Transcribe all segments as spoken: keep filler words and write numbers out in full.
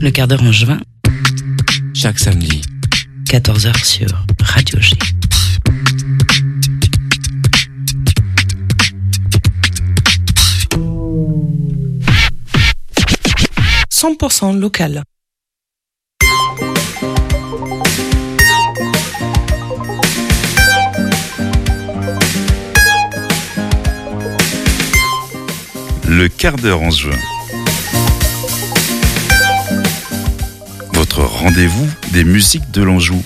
Le quart d'heure en juin. Chaque samedi. quatorze heures sur Radio G. cent pour cent local. Le quart d'heure en juin. Votre rendez-vous des musiques de l'Anjou.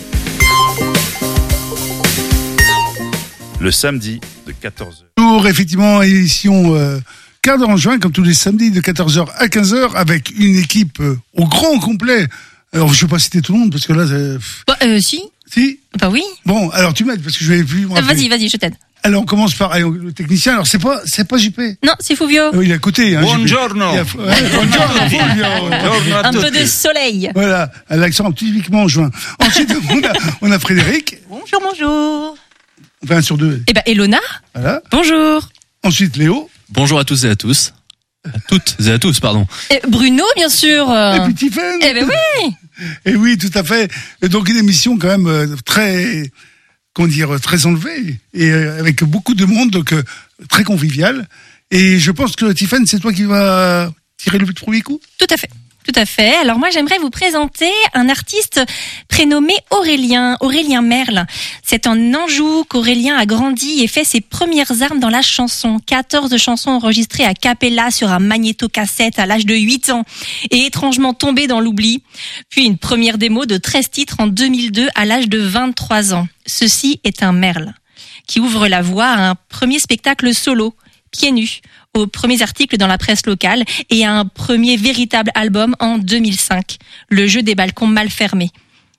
Le samedi de quatorze heures. Bonjour, effectivement, émission euh, quart d'heure en juin, comme tous les samedis de quatorze heures à quinze heures, avec une équipe euh, au grand complet. Alors, je ne vais pas citer tout le monde, parce que là... c'est... Bah, euh, si. Si. Bah oui. Bon, alors tu m'aides, parce que je vais plus... Euh, vas-y, vas-y, je t'aide. Alors, on commence par allez, le technicien. Alors, c'est pas, c'est pas J P. Non, c'est Fuvio. Euh, il est à côté. Hein, Buongiorno. J P. Il a, ouais, buongiorno, Fuvio. Un peu de soleil. Voilà, l'accent typiquement en juin. Ensuite, on a, on a Frédéric. Bonjour, bonjour. Enfin, un sur deux. Eh ben, Elona. Voilà. Bonjour. Ensuite, Léo. Bonjour à tous et à tous. À toutes et à tous, pardon. Et Bruno, bien sûr. Et puis Tiffen. Eh ben oui. Et oui, tout à fait. Et donc, une émission quand même euh, très... comment dire, très enlevée, et avec beaucoup de monde, donc euh, très convivial. Et je pense que Tiffen, c'est toi qui vas tirer le premier coup. Tout à fait. Tout à fait. Alors moi, j'aimerais vous présenter un artiste prénommé Aurélien, Aurélien Merle. C'est en Anjou qu'Aurélien a grandi et fait ses premières armes dans la chanson. quatorze chansons enregistrées à cappella sur un magnétocassette à l'âge de huit ans et étrangement tombé dans l'oubli. Puis une première démo de treize titres en deux mille deux à l'âge de vingt-trois ans. Ceci est un Merle qui ouvre la voie à un premier spectacle solo, pieds nus, aux premiers articles dans la presse locale et à un premier véritable album en deux mille cinq, Le jeu des balcons mal fermés.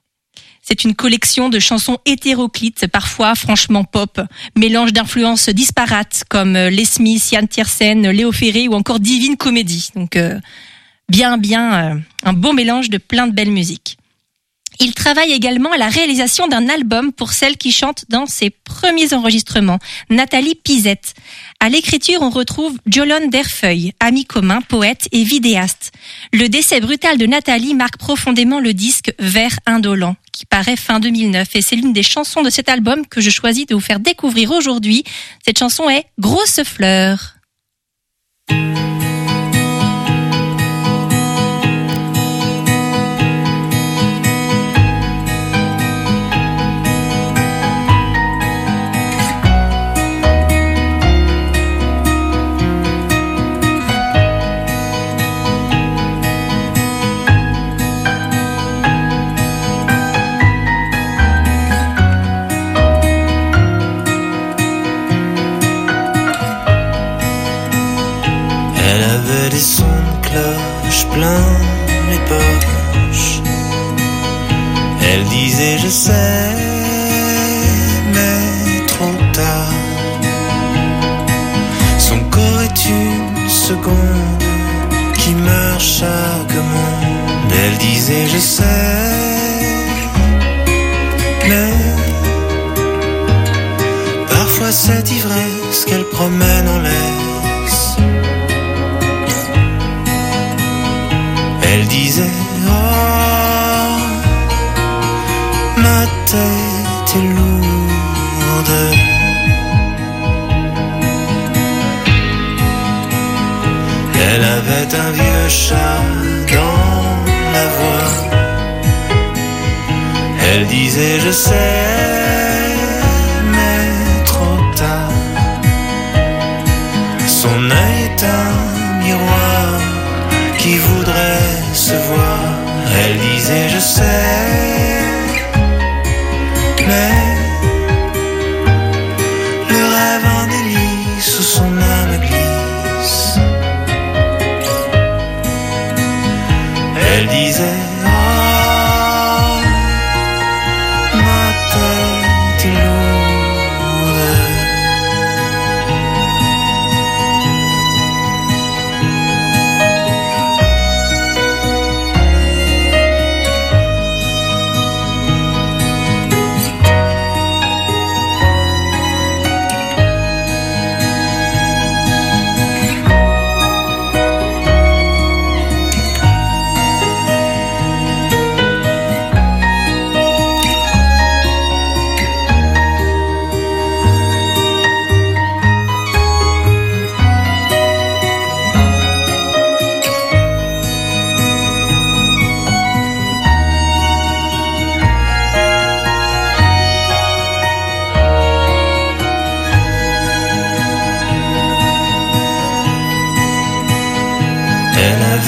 C'est une collection de chansons hétéroclites, parfois franchement pop, mélange d'influences disparates comme Les Smiths, Yann Tiersen, Léo Ferré ou encore Divine Comédie. Donc euh, bien, bien, euh, un beau mélange de plein de belles musiques. Il travaille également à la réalisation d'un album pour celle qui chante dans ses premiers enregistrements, Nathalie Pizette. À l'écriture, on retrouve Jolonne Derfeuille, ami commun, poète et vidéaste. Le décès brutal de Nathalie marque profondément le disque Vers indolent, qui paraît fin deux mille neuf. Et c'est l'une des chansons de cet album que je choisis de vous faire découvrir aujourd'hui. Cette chanson est Grosse fleur. Des sons de cloche plein les poches. Elle disait je sais, mais trop tard. Son corps est une seconde qui meurt chaque monde. Elle disait je sais, mais parfois cette ivresse qu'elle promène en laisse. Elle disait, oh, ma tête est lourde. Elle avait un vieux chat dans la voix. Elle disait, je sais, mais trop tard. Son œil est un miroir qui voudrait se voir. Elle disait je sais, mais le rêve en délice où son âme glisse. Elle disait oh, ma tête est lourde.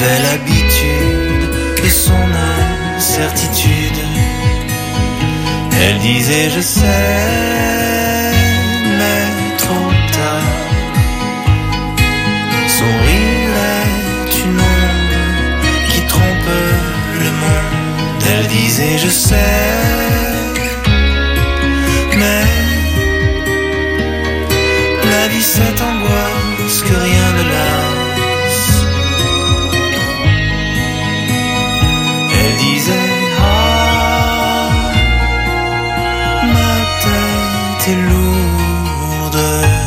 avait l'habitude de son incertitude. Elle disait je sais, mais trop tard. Son rire est une ombre qui trompe le monde. Elle disait je sais, mais la vie cette angoisse que rien ne lasse. Elle disait ah, ma tête est lourde.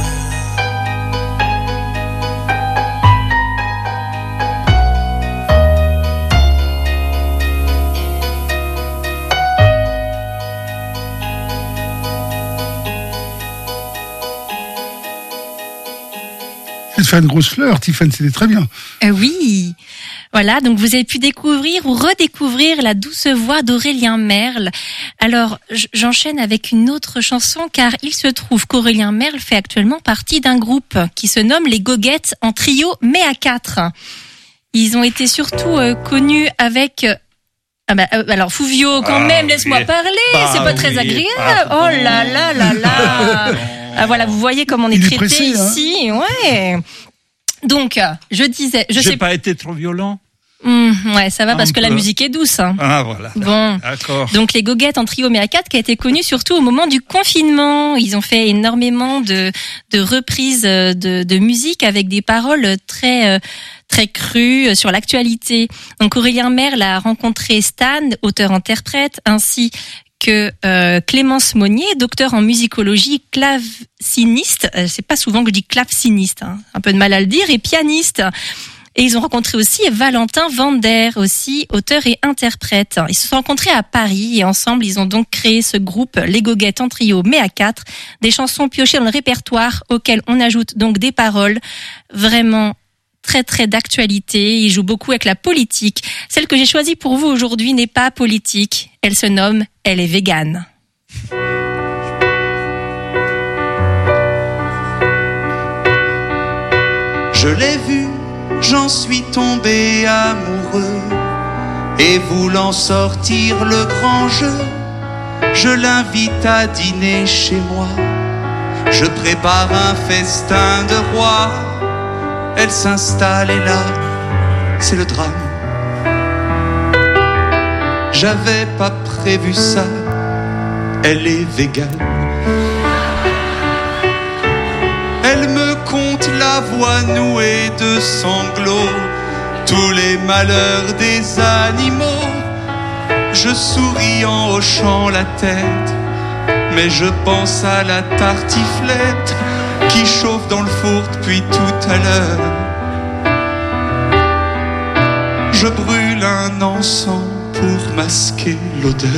Je vais te faire une grosse fleur, Tiffany, c'était très bien. Euh, oui, voilà, donc vous avez pu découvrir ou redécouvrir la douce voix d'Aurélien Merle. Alors, j'enchaîne avec une autre chanson, car il se trouve qu'Aurélien Merle fait actuellement partie d'un groupe qui se nomme les Goguettes en trio, mais à quatre. Ils ont été surtout euh, connus avec... Euh, ah bah, euh, alors, Fouvio, quand Ah, même, laisse-moi oui. parler, Bah c'est pas oui, très agréable. pardon. Oh là là là là. Ah voilà, vous voyez comment on est Il est traité pressé, hein. ici, ouais. Donc, je disais, je J'ai sais pas été trop violent. Mmh, ouais, ça va Un parce que la peu. musique est douce. Hein. Ah voilà. Bon. D'accord. Donc les Goguettes en trio mais à quatre qui a été connu surtout au moment du confinement. Ils ont fait énormément de, de reprises de, de musique avec des paroles très très crues sur l'actualité. Donc Aurélien Merle a rencontré Stan, auteur-interprète, ainsi que euh, Clémence Monnier, docteur en musicologie, claveciniste. Euh, c'est pas souvent que je dis claveciniste, hein, un peu de mal à le dire, et pianiste. Et ils ont rencontré aussi Valentin Vander, aussi auteur et interprète. Ils se sont rencontrés à Paris et ensemble, ils ont donc créé ce groupe, les Goguettes en trio, mais à quatre. Des chansons piochées dans le répertoire auxquelles on ajoute donc des paroles vraiment très très d'actualité. Ils jouent beaucoup avec la politique. Celle que j'ai choisie pour vous aujourd'hui n'est pas politique. Elle se nomme « Elle est végane ». Je l'ai vu, j'en suis tombé amoureux, et voulant sortir le grand jeu, je l'invite à dîner chez moi. Je prépare un festin de roi. Elle s'installe et là, c'est le drame. J'avais pas prévu ça, elle est végane. Elle me conte la voix nouée de sanglots, tous les malheurs des animaux. Je souris en hochant la tête, mais je pense à la tartiflette qui chauffe dans le four depuis tout à l'heure. Je brûle un encens pour masquer l'odeur.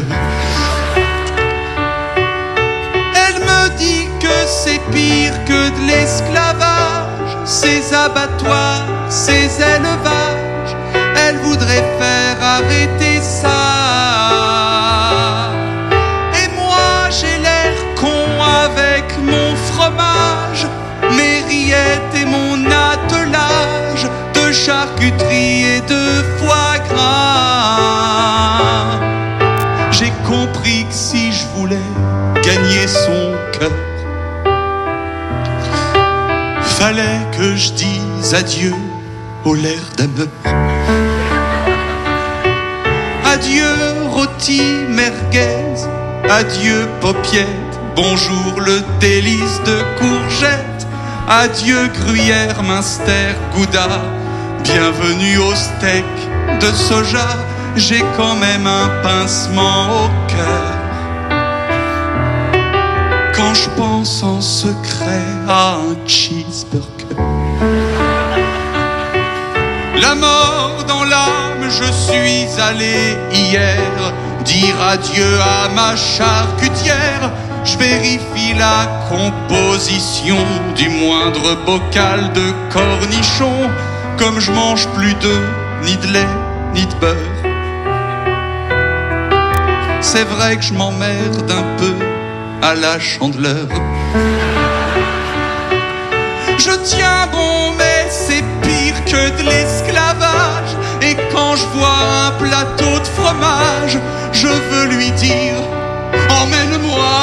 Elle me dit que c'est pire que de l'esclavage, ces abattoirs, ces élevages. Elle voudrait faire arrêter ça. Et moi j'ai l'air con avec mon fromage, mes rillettes et mon attelage de charcuterie et de foie gras. J'ai compris que si je voulais gagner son cœur, fallait que je dise adieu au l'air d'ameur. Adieu rôti merguez, adieu paupiette, bonjour le délice de courgette. Adieu gruyère, minster, gouda, bienvenue au steak de soja. J'ai quand même un pincement au cœur quand je pense en secret à un cheeseburger. La mort dans l'âme, je suis allé hier dire adieu à ma charcutière. Je vérifie la composition du moindre bocal de cornichons. Comme je mange plus d'œufs, ni de lait, ni de beurre, c'est vrai que je m'emmerde un peu à la Chandeleur. Je tiens bon, mais c'est pire que de l'esclavage. plateau de fromage. Je veux lui dire, emmène-moi.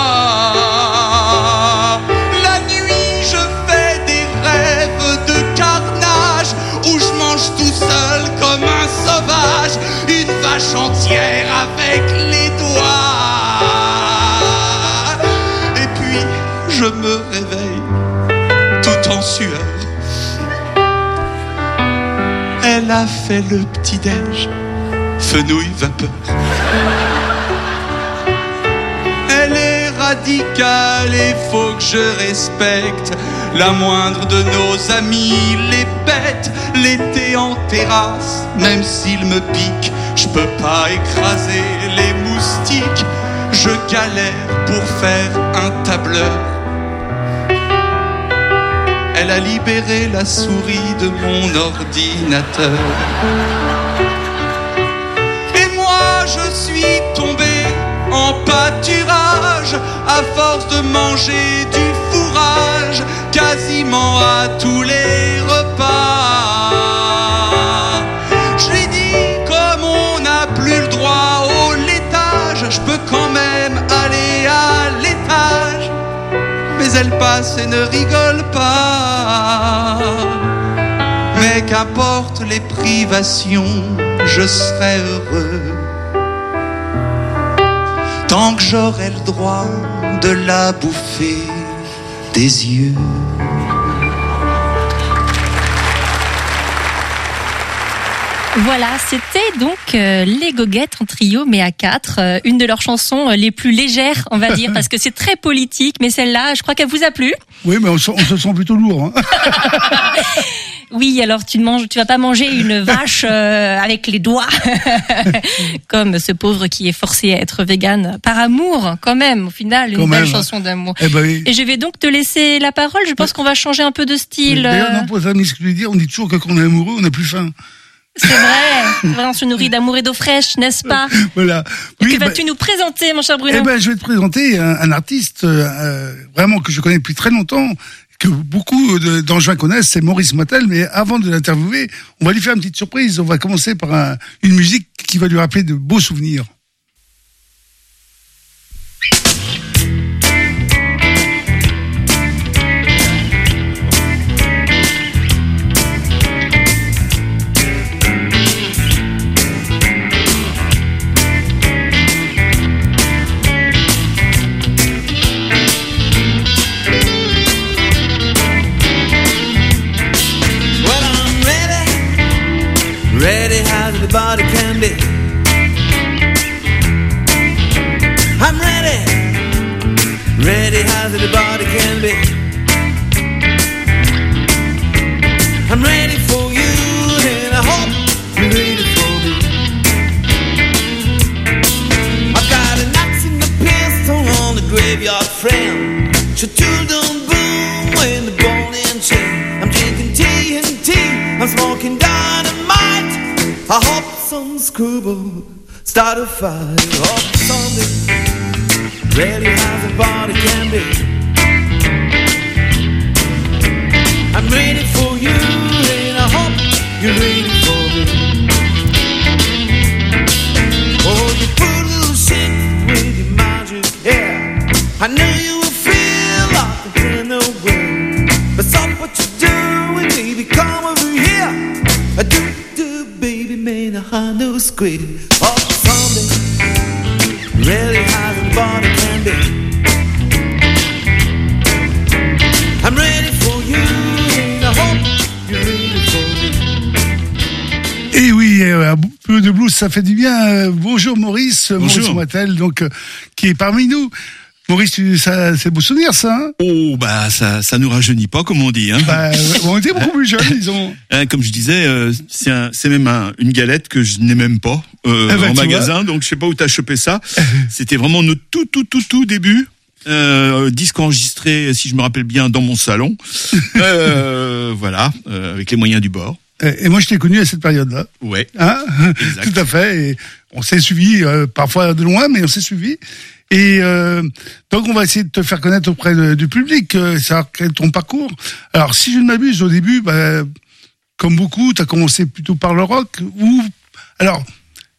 La nuit je fais des rêves de carnage, où je mange tout seul comme un sauvage, une vache entière avec les doigts. Et puis je me réveille tout en sueur. Elle a fait le petit-déj, fenouil vapeur. Elle est radicale et faut que je respecte la moindre de nos amis, les bêtes. L'été en terrasse, même s'il me pique, je peux pas écraser les moustiques. Je galère pour faire un tableur. Elle a libéré la souris de mon ordinateur. Et moi je suis tombé en pâturage à force de manger du fourrage quasiment à tous les repas. Je lui dis, comme on n'a plus le droit au laitage, je peux quand même aller à l'étage. Mais elle passe et ne rigole pas. Mais qu'importe les privations, je serai heureux tant que j'aurai le droit de la bouffer des yeux. Voilà, c'était donc euh, les Goguettes en trio, mais à quatre. Euh, une de leurs chansons euh, les plus légères, on va dire, parce que c'est très politique. Mais celle-là, je crois qu'elle vous a plu. Oui, mais on, se- on se sent plutôt lourd. Hein. Oui, alors tu ne manges, tu vas pas manger une vache euh, avec les doigts, comme ce pauvre qui est forcé à être vegan par amour, quand même. Au final, une Quand belle même. chanson d'amour. Eh ben oui. Et je vais donc te laisser la parole. Je pense qu'on va changer un peu de style. D'ailleurs, euh, non, pour les amis, ce que je veux dire, on dit toujours que quand on est amoureux, on n'a plus faim. C'est vrai. C'est vrai, on se nourrit d'amour et d'eau fraîche, n'est-ce pas? Voilà. Et Oui, que bah, vas-tu nous présenter, mon cher Bruno? eh ben, je vais te présenter un, un artiste euh, vraiment que je connais depuis très longtemps, que beaucoup de- d'Angevins connaissent, c'est Maurice Moitel. Mais avant de l'interviewer, on va lui faire une petite surprise. On va commencer par un- une musique qui va lui rappeler de beaux souvenirs. Well, I'm ready, ready as the body can be. I'm ready, ready as the body can be. I'm ready for you, and I hope you're ready for me. I've got an axe in the pistol on the graveyard friend. Shatul don't boom when the ball and chain. I'm drinking T N T, I'm smoking dynamite. I hope some screwball start a fire. Hope something ready as a body can be. I'm ready for you, and I hope you're ready for me. Oh, you put a little shit with your magic hair. I know you will feel like a in the way. But stop what you're doing, baby, come over here. I do, do, baby, man, I know it's great. Oh, someday, really how the body can be. I'm ready for you, and I hope you're ready for me. Et oui, euh, un peu de blues, ça fait du bien. Euh, bonjour Maurice, Maurice Bonjour. Moitel, donc euh, qui est parmi nous. Maurice, tu, ça, c'est beau souvenir, ça. Hein Oh, bah, ça, ça nous rajeunit pas, comme on dit, hein. bah, on était beaucoup plus jeunes, disons. Hein, comme je disais, euh, c'est, un, c'est même un, une galette que je n'ai même pas euh, Ah bah, en tu magasin, donc je sais pas où t'as chopé ça. C'était vraiment notre tout, tout, tout, tout début. Euh, disque enregistré, si je me rappelle bien, dans mon salon. Euh, voilà, euh, avec les moyens du bord. Et moi, je t'ai connu à cette période-là. Ouais. Hein Exact. Tout à fait. Et on s'est suivi, euh, parfois de loin, mais on s'est suivi. Et euh, donc, on va essayer de te faire connaître auprès de- du public, euh, savoir quel est ton parcours. Alors, si je ne m'abuse, au début, bah, comme beaucoup, tu as commencé plutôt par le rock. Ou alors,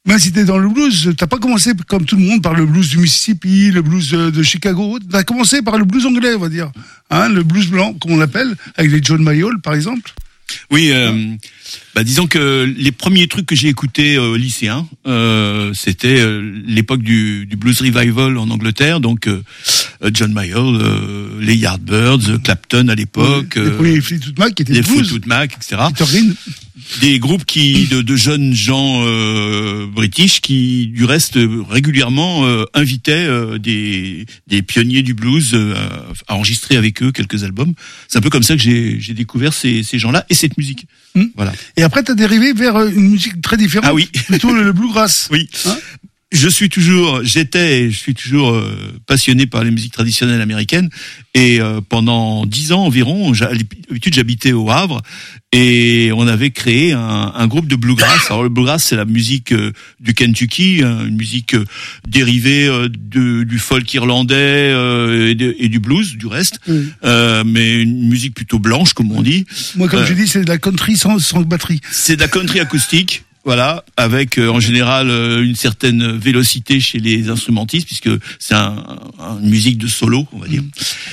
Mais si t'es dans le blues, t'as pas commencé comme tout le monde par le blues du Mississippi, le blues de, de Chicago. T'as commencé par le blues anglais, on va dire, hein, le blues blanc, comme on l'appelle, avec les John Mayall, par exemple. Oui, euh, bah disons que les premiers trucs que j'ai écoutés euh, lycéen, euh, c'était euh, l'époque du, du blues revival en Angleterre, donc euh, John Mayall, euh, les Yardbirds, euh, Clapton à l'époque, Oui, les euh, premiers Fleetwood Mac qui étaient les blues. Fleetwood Mac, et cetera. Peter Green. Des groupes qui de, de jeunes gens euh, british qui du reste régulièrement euh, invitaient euh, des des pionniers du blues euh, à enregistrer avec eux quelques albums. C'est un peu comme ça que j'ai j'ai découvert ces ces gens-là et cette musique. Mmh. Voilà. Et après, t'as dérivé vers une musique très différente. Ah oui. Plutôt le, le bluegrass. Oui. Hein Je suis toujours, j'étais et je suis toujours euh, passionné par les musiques traditionnelles américaines. Et euh, pendant dix ans environ, j'ai- à l'habitude j'habitais au Havre et on avait créé un, un groupe de bluegrass. Alors le bluegrass, c'est la musique euh, du Kentucky, hein, une musique euh, dérivée euh, de, du folk irlandais euh, et, de- et du blues, du reste. Oui. Euh, mais une musique plutôt blanche, comme on dit. Moi, comme Euh, je dis, c'est de la country sans, sans batterie. C'est de la country acoustique, voilà, avec euh, en général euh, une certaine vélocité chez les instrumentistes, puisque c'est un, un- une musique de solo, on va dire.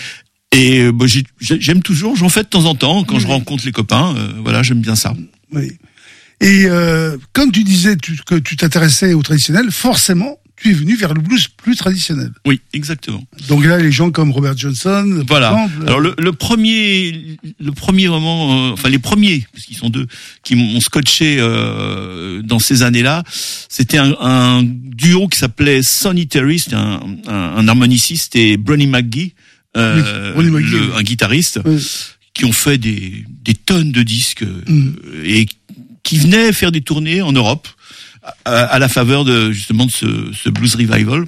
Et euh, bah, j'ai- j'ai- j'aime toujours, j'en fais de temps en temps quand je rencontre les copains. euh, voilà, j'aime bien ça. Oui. Et euh, comme tu disais tu, que tu t'intéressais au traditionnel, forcément, tu es venu vers le blues plus traditionnel. Oui, exactement. Donc là, les gens comme Robert Johnson, par Voilà. exemple, Alors le, le premier, le premier vraiment, euh, enfin les premiers, parce qu'ils sont deux, qui m'ont scotché euh, dans ces années-là, c'était un, un duo qui s'appelait Sonny Terry, c'était un, un, un harmoniciste, et Bronnie McGee, euh, Oui, Bronnie McGee, le- oui. un guitariste, Oui. qui ont fait des, des tonnes de disques euh, Mhm. et qui venaient faire des tournées en Europe à, à la faveur de justement de ce, ce blues revival.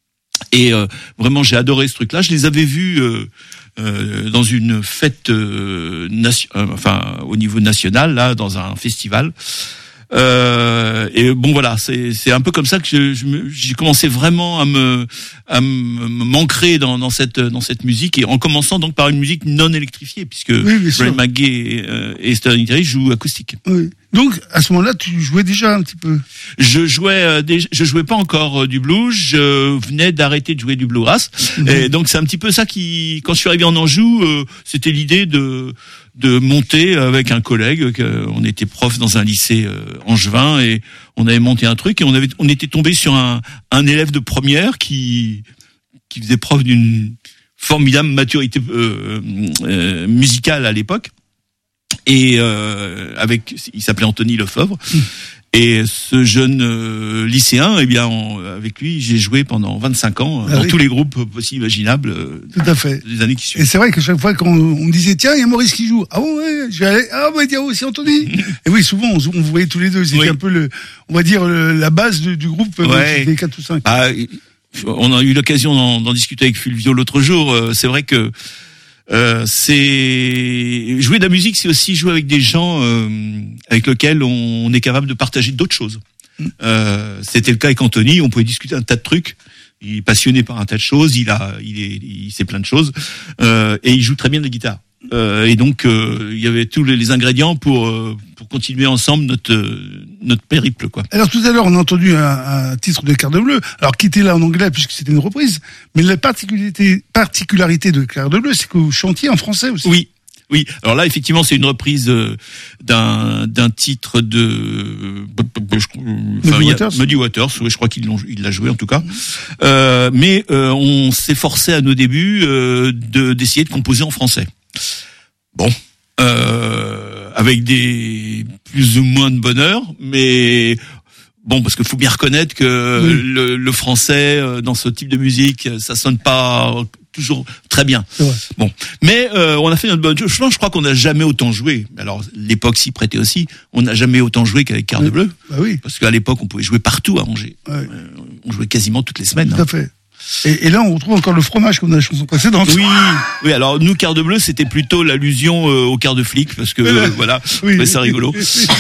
Et euh, vraiment, j'ai adoré ce truc-là. Je les avais vus euh, euh, dans une fête, euh, nation- euh, enfin au niveau national, là, dans un festival. Euh, et bon, voilà, c'est c'est un peu comme ça que je, je me- j'ai commencé vraiment à me à me- m'ancrer dans dans cette dans cette musique, et en commençant donc par une musique non électrifiée, puisque Oui, bien sûr. Brian McGee et, euh, et Sterling Terry jouent acoustique. Oui. Donc, à ce moment-là, tu jouais déjà un petit peu. Je jouais, euh, déjà, je jouais pas encore euh, du blues. Je venais d'arrêter de jouer du bluegrass. Mhm. Et donc c'est un petit peu ça qui, quand je suis arrivé en Anjou, euh, c'était l'idée de de monter avec un collègue. que- On était prof dans un lycée euh, angevin et on avait monté un truc, et on avait, on était tombé sur un un élève de première qui qui faisait preuve d'une formidable maturité euh, euh, musicale à l'époque. Et euh, avec, il s'appelait Anthony Lefebvre. Et ce jeune euh, lycéen, eh bien, on- avec lui, j'ai joué pendant vingt-cinq ans euh, Ah dans oui. tous les groupes possibles, imaginables, euh, Tout à fait. des années qui Et suivent. c'est vrai que chaque fois qu'on on disait, tiens, il y a Maurice qui joue. Ah bon, ouais, je vais aller. Ah, bah, il y a aussi Anthony. Et oui, souvent, on, on vous voyait tous les deux. C'était Oui. un peu le, on va dire, le- la base du, du groupe, euh, Ouais. c'était quatre ou cinq. Ah, on a eu l'occasion d'en, d'en discuter avec Fulvio l'autre jour. Euh, C'est vrai que euh, c'est jouer de la musique, c'est aussi jouer avec des gens euh, avec lesquels on est capable de partager d'autres choses. Euh, c'était le cas avec Anthony. On pouvait discuter un tas de trucs. Il est passionné par un tas de choses. Il a, il est, il sait plein de choses. Euh, et il joue très bien de la guitare. Euh, et donc euh, il y avait tous les, les ingrédients pour euh, pour continuer ensemble notre euh, notre périple, quoi. Alors tout à l'heure, on a entendu un, un titre de Clair de Bleu, alors qui était là en anglais puisque c'était une reprise, mais la particularité, particularité de Clair de Bleu, c'est que vous chantiez en français aussi. Oui, oui. Alors là, effectivement, c'est une reprise euh, d'un d'un titre de enfin, il y a- Waters. Muddy Waters. Oui, je crois qu'il l'ont- il l'a joué en tout cas. Euh, mais euh, on s'efforçait à nos débuts euh, de d'essayer de composer en français. Bon. Euh, avec des plus ou moins de bonheur, mais bon, parce qu'il faut bien reconnaître que Oui. le, le français euh, dans ce type de musique, ça sonne pas toujours très bien. C'est vrai. Bon, mais euh, on a fait notre bonne chose. Je pense, je crois qu'on n'a jamais autant joué. Alors l'époque s'y prêtait aussi. On n'a jamais autant joué qu'avec Quart de Bleu, Bah oui, parce qu'à l'époque on pouvait jouer partout à Angers. ouais, Euh, on jouait quasiment toutes les semaines. tout hein. à fait. Et, et là, on retrouve encore le fromage comme dans la chanson précédente. Oui, oui. Alors nous, Quart de Bleu, c'était plutôt l'allusion euh, au quart de flic, parce que euh, voilà, Oui. mais c'est rigolo.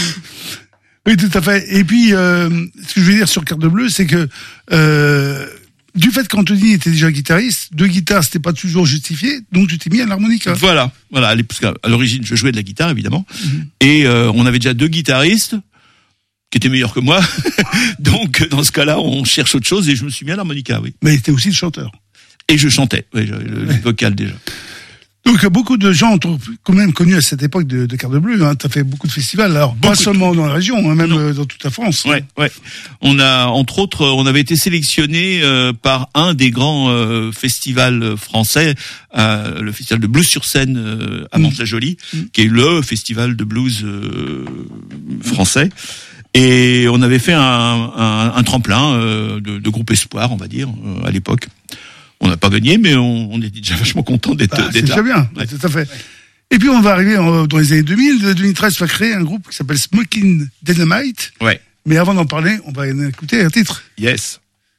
Oui, tout à fait. Et puis, euh, ce que je veux dire sur Carte de Bleu, c'est que euh, du fait qu'Anthony était déjà guitariste, deux guitares, c'était pas toujours justifié, donc tu t'es mis à l'harmonica. Voilà, voilà. à l'ép- Parce qu'à à l'origine, je jouais de la guitare, évidemment, Mhm. et euh, on avait déjà deux guitaristes. qui était meilleur que moi. Donc, dans ce cas-là, on cherche autre chose et je me suis mis à l'harmonica, oui. Mais t'es aussi le chanteur. Et je chantais, oui, j'avais le, le vocal déjà. Donc, beaucoup de gens ont quand même connu à cette époque de, de Carte Bleue. Hein. Tu as fait beaucoup de festivals, alors pas seulement dans la région, hein, même non. dans toute la France. Ouais, ouais. On a, entre autres, on avait été sélectionné euh, par un des grands euh, festivals français, euh, le festival de blues sur scène euh, à mmh. Mantes-la-Jolie, mmh. qui est le festival de blues euh, français. Et on avait fait un, un, un tremplin euh, de, de groupe espoir, on va dire, euh, à l'époque. On n'a pas gagné, mais on, on était déjà vachement content d'être, bah, d'être là. C'est bien, ouais. Tout à fait. Et puis on va arriver en, dans les années deux mille. deux mille treize, on va créer un groupe qui s'appelle Smoking Dynamite. Ouais. Mais avant d'en parler, on va écouter un titre. Yes.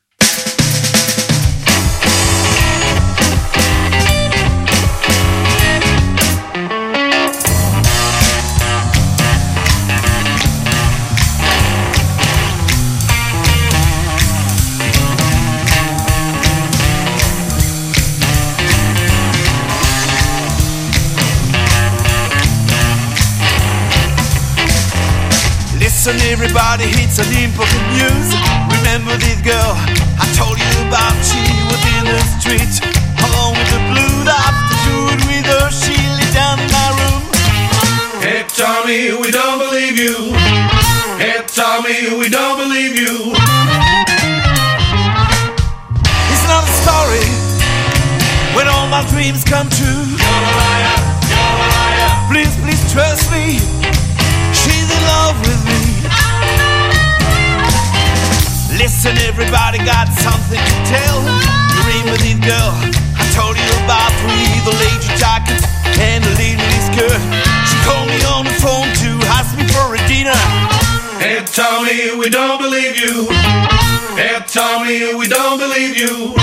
Listen, everybody, it's an important news. Remember this girl I told you about? She was in the street, along with the blue after food with her. She lay down in my room. Hey, Tommy, we don't believe you. Hey, Tommy, we don't believe you. It's not a story when all my dreams come true. You're a liar, you're a liar. Please, please trust me. She's in love with me. Listen, everybody got something to tell. Remember this girl I told you about, with the lady jacket and the lady skirt. She called me on the phone to ask me for a dinner. Hey, Tommy, we don't believe you. Hey, Tommy, we don't believe you.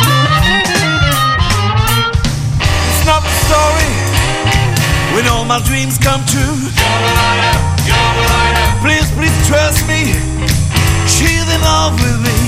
It's not a story when all my dreams come true. You're a liar, you're a liar. Please, please trust me. She's in love with me.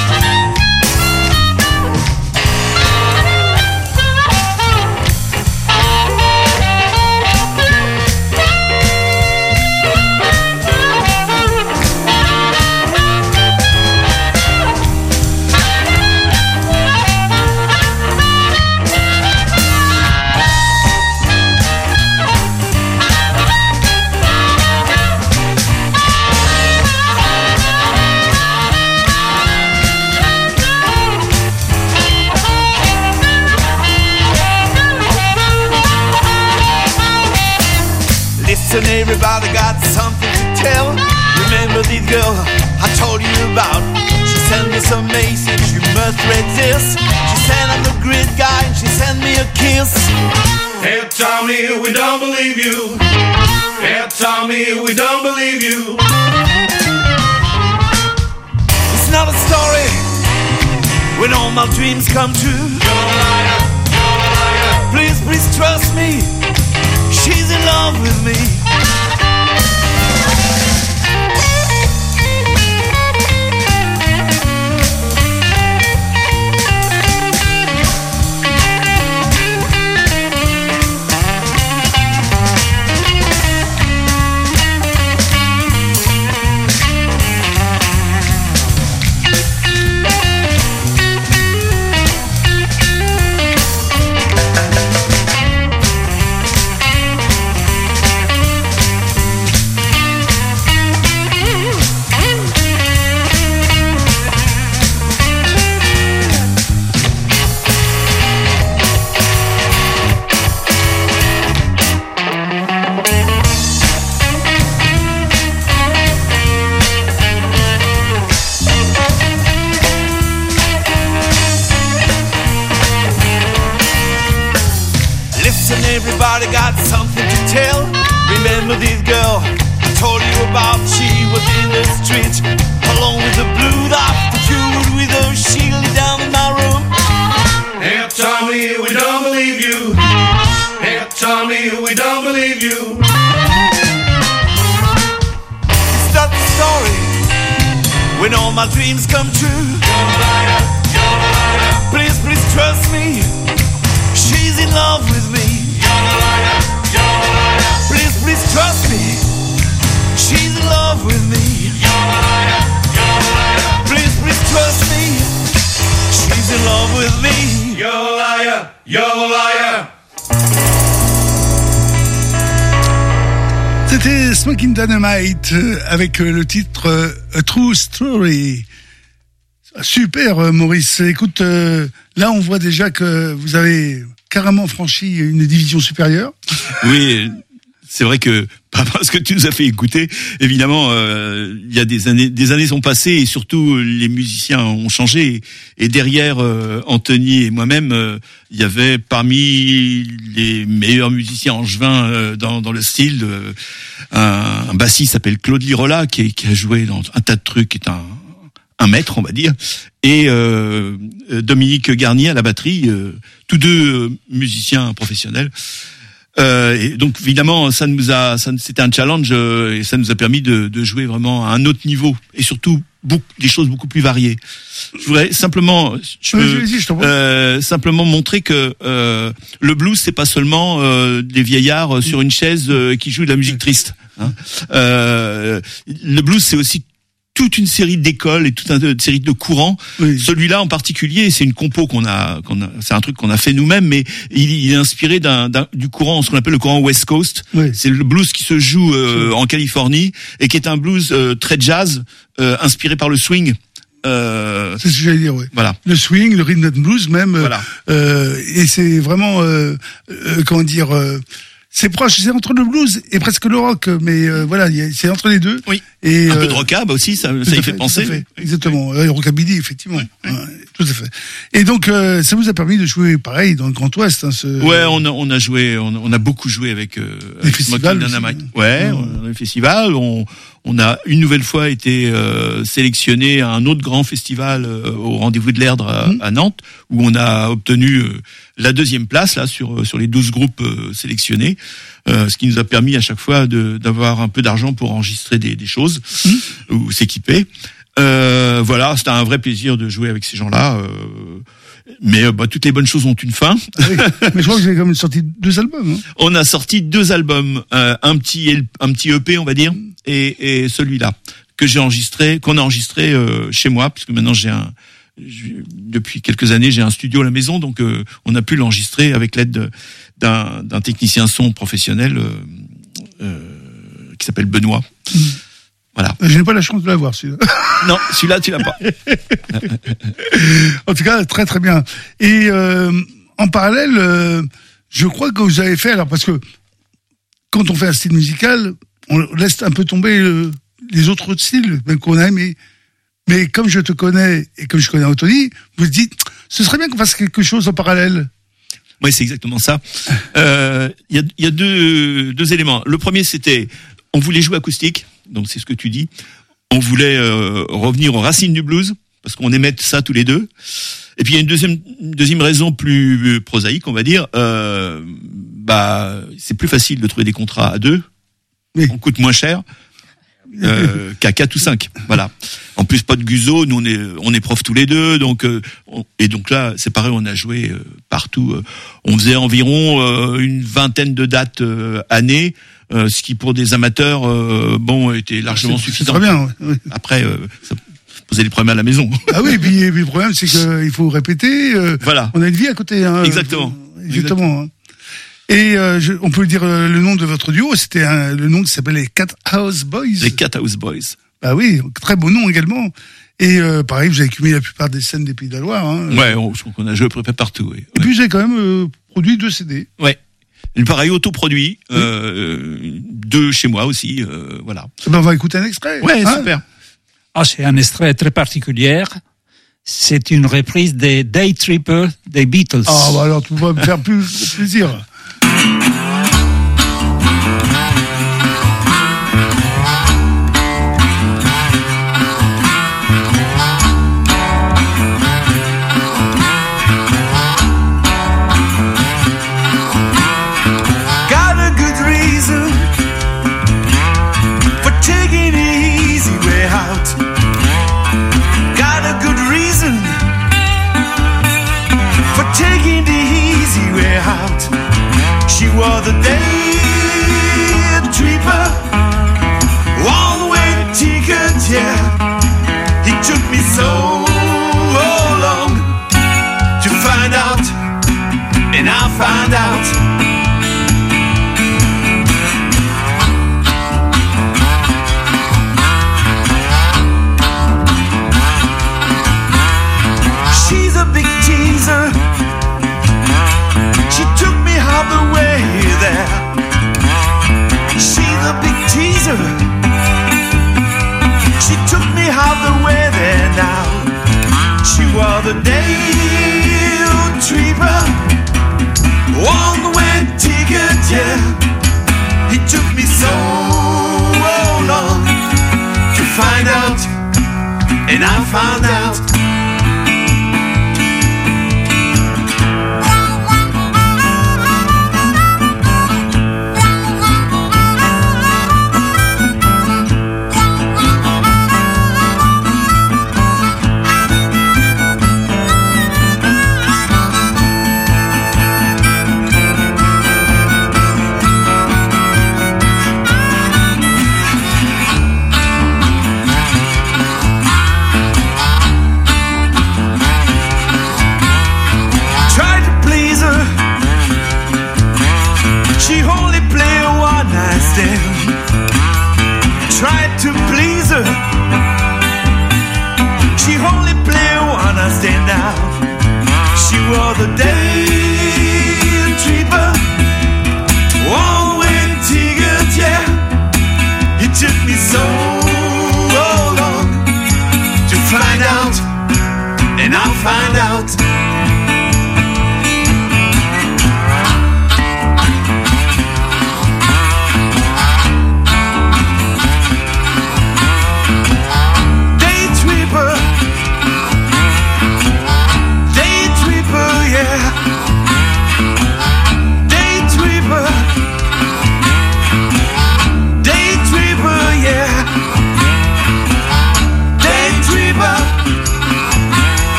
Listen, everybody got something to tell. Remember this girl I told you about? She sent me some message, you must read this. She said I'm a great guy and she sent me a kiss. Hey, Tommy, we don't believe you. Hey, Tommy, we don't believe you. It's not a story when all my dreams come true. You're a liar, you're a liar. Please, please trust me. She's in love with me. Everybody got something to tell. Remember this girl I told you about? She was in the street, along with the blue after food with her. She lay down in my room. Hey, Tommy, we don't believe you. Hey, Tommy, we don't believe you. It's not the story when all my dreams come true. You're a liar, you're a liar. Please, please trust me. She's in love with me. Please, please trust me. She's in love with me. C'était Smoking Dynamite euh, avec euh, le titre euh, A True Story. Super, euh, Maurice. Écoute, euh, là, on voit déjà que vous avez carrément franchi une division supérieure. Oui, c'est vrai que par rapport à ce que tu nous as fait écouter, évidemment, euh, il y a des années, des années sont passées et surtout les musiciens ont changé. Et derrière euh, Anthony et moi-même, euh, il y avait parmi les meilleurs musiciens angevins euh, dans, dans le style euh, un, un bassiste s'appelle Claude Lirola qui, qui a joué dans un tas de trucs, qui est un un maître, on va dire, et euh, Dominique Garnier à la batterie, euh, tous deux euh, musiciens professionnels. Euh, et donc évidemment, ça nous a, ça, c'était un challenge euh, et ça nous a permis de, de jouer vraiment à un autre niveau et surtout beaucoup, des choses beaucoup plus variées. Je voudrais simplement, je Oui, veux, vas-y, je t'en prie. euh, simplement montrer que euh, le blues c'est pas seulement euh, des vieillards sur une chaise euh, qui jouent de la musique triste. Hein. Euh, le blues c'est aussi toute une série d'écoles et toute une série de courants. Oui. Celui-là en particulier, c'est une compo qu'on a, qu'on a, c'est un truc qu'on a fait nous-mêmes, mais il, il est inspiré d'un, d'un du courant, ce qu'on appelle le courant West Coast. Oui. C'est le blues qui se joue euh, en Californie et qui est un blues euh, très jazz, euh, inspiré par le swing. Euh, C'est ce que j'allais dire, oui. voilà. Le swing, le rhythm and blues même. euh, Voilà. Euh, et c'est vraiment, euh, euh, comment dire, euh, c'est proche, c'est entre le blues et presque le rock, mais euh, voilà, y a- c'est entre les deux. Oui. Et, Un peu euh, de rockab aussi, ça, tout ça à y fait tout penser. à fait, exactement. Euh, rockabilly, effectivement. Ouais, tout à fait. Et donc, euh, ça vous a permis de jouer pareil dans le Grand Ouest. Hein, ce... Ouais, on a, on a joué, on a, on a beaucoup joué avec, euh, avec festivals Smoking aussi. Dynamite. Ouais, Ouais. on a des festivals. On, on a une nouvelle fois été euh, sélectionné à un autre grand festival euh, au Rendez-vous de l'Erdre à, Mmh. à Nantes, où on a obtenu euh, la deuxième place là sur sur les douze groupes euh, sélectionnés, euh, ce qui nous a permis à chaque fois de d'avoir un peu d'argent pour enregistrer des, des choses Mmh. ou s'équiper. Euh, voilà, c'était un vrai plaisir de jouer avec ces gens-là. Euh, mais euh, bah, toutes les bonnes choses ont une fin. Oui. Mais je crois que vous avez quand même sorti deux albums. Hein. On a sorti deux albums, euh, un petit L- un petit E P on va dire, et, et celui-là que j'ai enregistré, qu'on a enregistré euh, chez moi, parce que maintenant j'ai un, j'ai- depuis quelques années j'ai un studio à la maison, donc euh, on a pu l'enregistrer avec l'aide de- d'un, d'un technicien son professionnel euh, euh, qui s'appelle Benoît. Voilà. Je n'ai pas la chance de l'avoir, celui-là. Non, celui-là tu l'as pas. En tout cas, très très bien. Et euh, en parallèle, euh, je crois que vous avez fait, alors parce que quand on fait un style musical, on laisse un peu tomber euh, les autres styles, même qu'on a aimé. Mais comme je te connais et comme je connais Anthony, vous vous dites, ce serait bien qu'on fasse quelque chose en parallèle. Oui, c'est exactement ça. Euh, Il y a, il y a deux, deux éléments. Le premier, c'était, on voulait jouer acoustique, donc c'est ce que tu dis. On voulait euh, revenir aux racines du blues, parce qu'on aimait ça tous les deux. Et puis il y a une deuxième, une deuxième raison plus prosaïque, on va dire. Euh, bah, c'est plus facile de trouver des contrats à deux. Oui. On coûte moins cher. Euh, qu'à quatre ou cinq, voilà. En plus pas de Guzo, nous on est on est profs tous les deux, donc euh, on- et donc là c'est pareil, on a joué euh, partout. euh, on faisait environ euh, une vingtaine de dates euh, années, euh, ce qui pour des amateurs euh, bon était largement C'est- suffisant. C'est très bien. Ouais. Ouais. Après euh, ça posait des problèmes à la maison. Ah oui, et puis, et puis le problème, c'est qu'il faut répéter. euh, Voilà. On a une vie à côté. Hein, Exactement. Euh, Exactement. hein. Et euh, je, on peut dire euh, le nom de votre duo, c'était un- le nom qui s'appelle les Cat House Boys. Les Cat House Boys. Bah oui, très beau nom également. Et euh, pareil, vous avez cumulé la plupart des scènes des Pays de la Loire. Hein. Ouais, on, je crois qu'on a joué à peu près partout. Oui. Et puis vous avez quand même euh, produit deux C D. Ouais. Et pareil, autoproduit, euh, deux chez moi aussi, euh, voilà. Eh ben, on va écouter un extrait. Ouais, hein. super. Ah, c'est un extrait très particulier. C'est une reprise des Day Tripper des Beatles. Ah bah alors tu vas me faire plus plaisir. Got a good reason for taking the easy way out. Got a good reason for taking the easy way out. She wore the day tripper, one way ticket, yeah. It took me so long to find out, and I found out.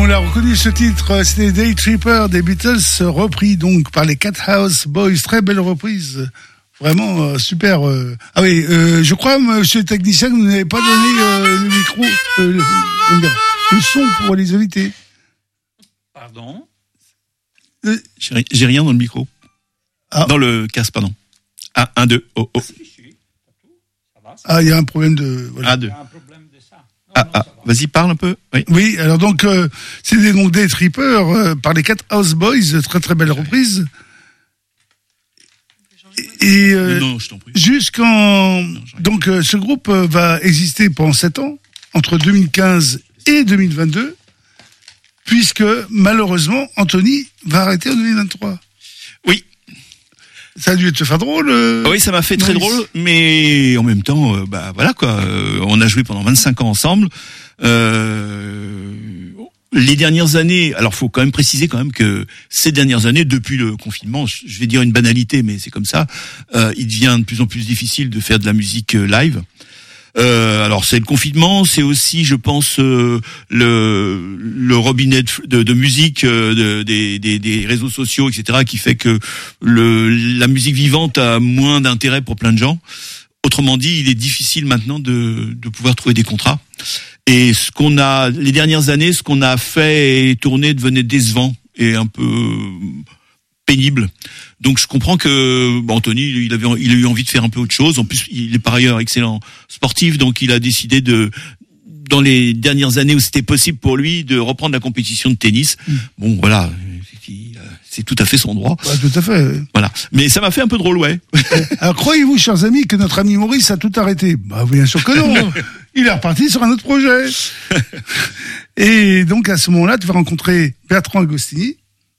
l'a reconnu ce titre, c'était Day Tripper des Beatles, repris donc par les Cat House Boys. Très belle reprise, vraiment euh, super. Euh. Ah oui, euh, je crois, monsieur le technicien, que vous n'avez pas donné euh, le micro, euh, le, le, le son pour les invités. Pardon. Euh, j'ai, j'ai rien dans le micro. Ah. Dans le casque, pardon. Ah, un, deux, oh, oh. Ah, il y a un problème de... Voilà. Ah, deux. Ah, ah, vas-y, parle un peu. Oui, oui alors donc, euh, c'est des, donc des trippers euh, par les Cat House Boys, très très belle reprise. Et euh, non, je t'en prie. Jusqu'en... Non, donc, euh, ce groupe euh, va exister pendant sept ans, entre deux mille quinze et deux mille vingt-deux, puisque, malheureusement, Anthony va arrêter en deux mille vingt-trois. Oui. Ça a dû te faire drôle. Euh... Oui, ça m'a fait très drôle, mais en même temps, euh, bah voilà quoi. Euh, on a joué pendant vingt-cinq ans ensemble. Euh, les dernières années, alors faut quand même préciser quand même que ces dernières années, depuis le confinement, je vais dire une banalité, mais c'est comme ça. Euh, il devient de plus en plus difficile de faire de la musique live. Euh, alors c'est le confinement, c'est aussi, je pense, euh, le, le robinet de, de, de musique euh, de, des, des, des réseaux sociaux, et cetera, qui fait que le, la musique vivante a moins d'intérêt pour plein de gens. Autrement dit, il est difficile maintenant de, de pouvoir trouver des contrats. Et ce qu'on a, les dernières années, ce qu'on a fait et tourné devenait décevant et un peu pénible. Donc je comprends que bon, Anthony, il avait, il a eu envie de faire un peu autre chose. En plus, il est par ailleurs excellent sportif, donc il a décidé de, dans les dernières années où c'était possible pour lui, de reprendre la compétition de tennis. Mmh. Bon, voilà, c'est tout à fait son droit. Ouais, tout à fait. Ouais. Voilà. Mais ça m'a fait un peu drôle, ouais. Alors croyez-vous, chers amis, que notre ami Maurice a tout arrêté? Bah bien sûr que non. Il est reparti sur un autre projet. Et donc à ce moment-là, tu vas rencontrer Bertrand Agostini.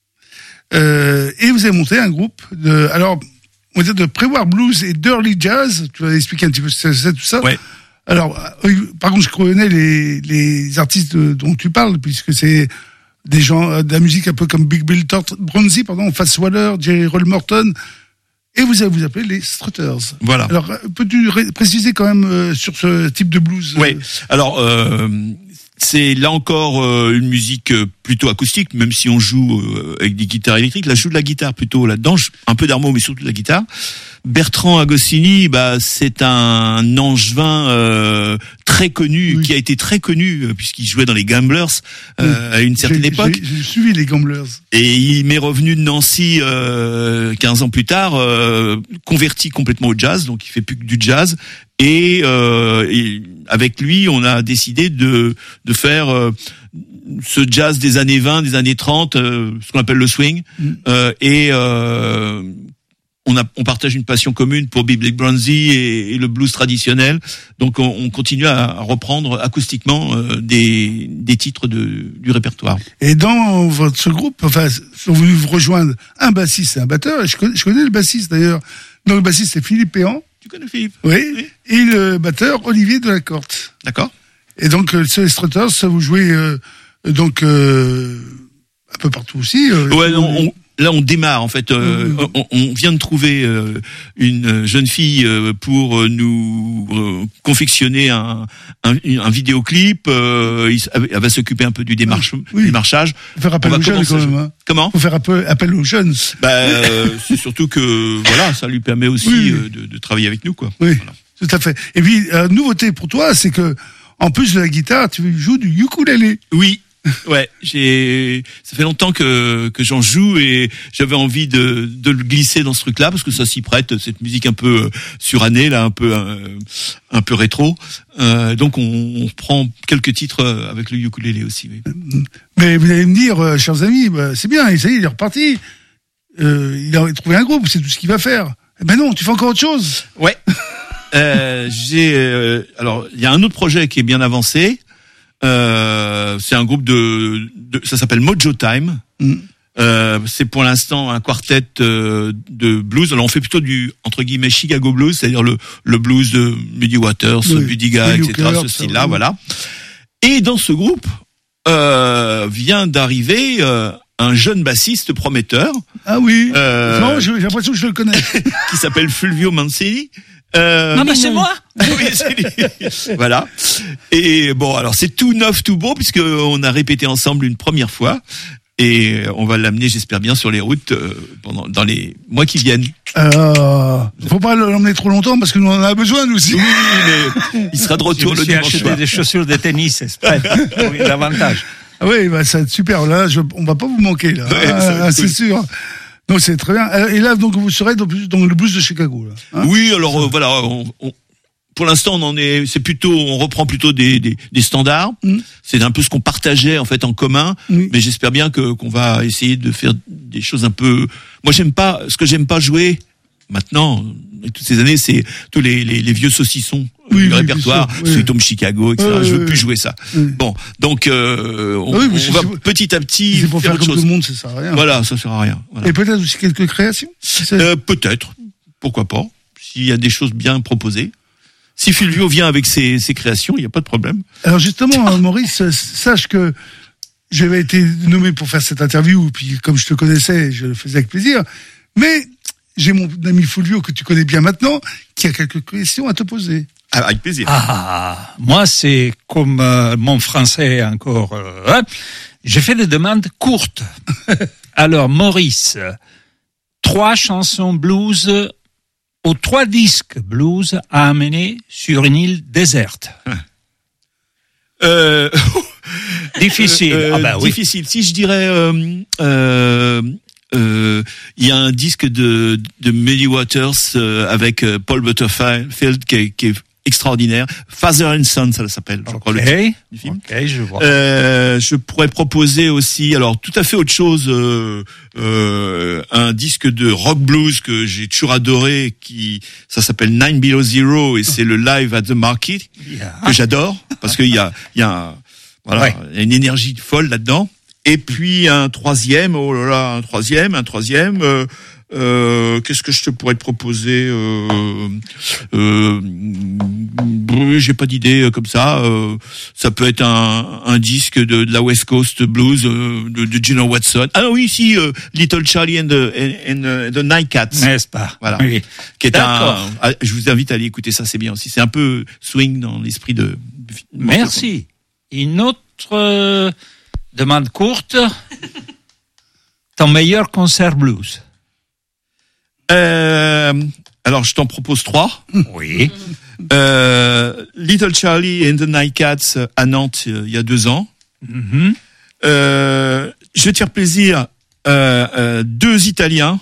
Euh, et vous avez monté un groupe de, alors, on va dire de pré-war blues et d'early jazz. Tu vas expliquer un petit peu ce que c'est tout ça. Ouais. Alors, euh, par contre, je connais les, les artistes dont tu parles, puisque c'est des gens euh, de la musique un peu comme Big Bill Bronzy, pardon, Fats Waller, Jerry Roll Morton. Et vous allez vous appeler les Strutters. Voilà. Alors, peux-tu ré- préciser quand même euh, sur ce type de blues? Ouais. Euh... Alors, euh, c'est là encore euh, une musique euh, plutôt acoustique, même si on joue euh, avec des guitares électriques. Là, je joue de la guitare plutôt là-dedans, je, un peu d'harmonie, mais surtout de la guitare. Bertrand Agostini, bah, c'est un angevin euh, très connu, oui. qui a été très connu euh, puisqu'il jouait dans les Gamblers euh, oui. à une certaine j'ai, époque. J'ai, j'ai suivi les Gamblers. Et il m'est revenu de Nancy euh, quinze ans plus tard, euh, converti complètement au jazz, donc il fait plus que du jazz. Et, euh, et avec lui, on a décidé de de faire euh, ce jazz des années vingt, des années trente, euh, ce qu'on appelle le swing, mm. euh, et euh, on a on partage une passion commune pour Big Bill Bronzy et, et le blues traditionnel. Donc on, on continue à reprendre acoustiquement euh, des des titres de du répertoire. Et dans votre ce groupe, enfin, vous vous rejoindre un bassiste et un batteur. Je connais, je connais le bassiste d'ailleurs. Donc le bassiste c'est Philippe Péan. Tu connais Philippe? Oui. oui. Et le batteur Olivier Delacorte. D'accord. Et donc sur les Strutters, ça vous jouez euh, donc euh, un peu partout aussi. Euh, ouais, non, on, là on démarre en fait. Euh, mmh. on, on vient de trouver euh, une jeune fille euh, pour nous euh, confectionner un, un, un vidéoclip. Euh, il, elle va s'occuper un peu du démarche, oui. démarchage. Faut faire appel aux jeunes quand même. Hein. Comment? Faut faire appel, appel aux jeunes. Bah, euh, c'est surtout que voilà, ça lui permet aussi oui. euh, de, de travailler avec nous, quoi. Oui, voilà. Tout à fait. Et puis euh, nouveauté pour toi, c'est que en plus de la guitare, tu joues du ukulélé. Oui. Ouais, j'ai. Ça fait longtemps que que j'en joue et j'avais envie de de le glisser dans ce truc-là parce que ça s'y prête, cette musique un peu surannée là, un peu un, un peu rétro. Euh, donc on, on prend quelques titres avec le ukulélé aussi. Oui. Mais vous allez me dire, euh, chers amis, bah, c'est bien, ça y est, il est reparti. Euh, il a trouvé un groupe, c'est tout ce qu'il va faire. Eh ben non, tu fais encore autre chose. Ouais. euh, j'ai. Euh, alors il y a un autre projet qui est bien avancé. Euh, c'est un groupe de, de ça s'appelle Mojo Time. Mm. Euh, c'est pour l'instant un quartet euh, de blues. Alors on fait plutôt du entre guillemets Chicago blues, c'est-à-dire le le blues de Muddy Waters, oui. Buddy Guy, et cetera. Cœur, ce style-là, oui. Voilà. Et dans ce groupe euh, vient d'arriver euh, un jeune bassiste prometteur. Ah oui. Euh, non, j'ai l'impression que je le connais. Qui s'appelle Fulvio Mancini. Euh, Non, mais c'est moi. oui, c'est lui. Voilà. Et bon, alors c'est tout neuf, tout beau, puisque on a répété ensemble une première fois. Et on va l'amener, j'espère bien, sur les routes euh, pendant dans les mois qui viennent. Euh, faut pas l'emmener trop longtemps parce que nous en avons besoin, nous aussi. Oui, mais il sera de retour Je le me suis dimanche acheté soir. des chaussures de tennis, exprès, pour l'avantage. Ah oui, bah, ça va être super. Là, je, on va pas vous manquer, là. Ouais, Ah, ça va être c'est cool. sûr. Donc, c'est très bien. Euh, Et là, donc, vous serez dans, dans le blues de Chicago, là. Hein Oui, alors euh, voilà, on, on- pour l'instant, on en est, c'est plutôt, on reprend plutôt des, des, des standards. Mm. C'est un peu ce qu'on partageait en fait en commun, Oui. mais j'espère bien que qu'on va essayer de faire des choses un peu. Moi, j'aime pas, ce que j'aime pas jouer maintenant, avec toutes ces années, c'est tous les, les, les vieux saucissons Oui, du oui, répertoire, bien sûr, oui. Sweet Home Chicago, et cetera. Ouais, Je veux ouais, plus ouais. jouer ça. Oui. Bon, donc euh, on, Ah oui, mais on c'est- va c'est- petit à petit C'est pour faire faire autre comme chose. tout le monde, ça sert à rien. Voilà, ça sert à rien. Voilà. Et peut-être aussi quelques créations. C'est- Euh, peut-être, pourquoi pas, s'il y a des choses bien proposées. Si Fulvio vient avec ses, ses créations, il n'y a pas de problème. Alors justement, euh, Maurice, euh, sache que j'avais été nommé pour faire cette interview, puis comme je te connaissais, je le faisais avec plaisir. Mais j'ai mon ami Fulvio, que tu connais bien maintenant, qui a quelques questions à te poser. Ah, avec plaisir. Ah, moi, c'est comme euh, mon français encore. Euh, hein, j'ai fait des demandes courtes. Alors, Maurice, trois chansons blues ou trois disques blues à amener sur une île déserte. Euh, Difficile. euh, ah bah oui. Difficile. Si je dirais, euh, euh, euh, il y a un disque de, de Muddy Waters euh, avec euh, Paul Butterfield qui est, qui est extraordinaire. Father and Son, ça s'appelle, je crois, le titre Ok, du film. ok, je vois. Euh, je pourrais proposer aussi, alors tout à fait autre chose, euh, euh, un disque de rock blues que j'ai toujours adoré, qui ça s'appelle Nine Below Zero et c'est le live at the Market Yeah. que j'adore parce qu'il y a, il y a, un- voilà, Ouais. il y a une énergie folle là-dedans. Et puis un troisième, oh là là, un troisième, un troisième. Euh, euh, qu'est-ce que je te pourrais te proposer euh, euh, oui, j'ai pas d'idée euh, comme ça. Euh, ça peut être un, un disque de, de la West Coast Blues euh, de, de Gino Watson. Ah oui, si euh, Little Charlie and the, and, and the Night Cats, N'est-ce pas? voilà. Oui. qui est D'accord. un. Ah, je vous invite à aller écouter ça, c'est bien aussi. C'est un peu swing dans l'esprit de. de- Merci. Une autre euh, demande courte. Ton meilleur concert blues? Euh, alors je t'en propose trois. Oui. Euh, Little Charlie and the Night Cats à Nantes euh, il y a deux ans. Mhm. Euh, je vais te faire plaisir. Euh, euh, deux Italiens,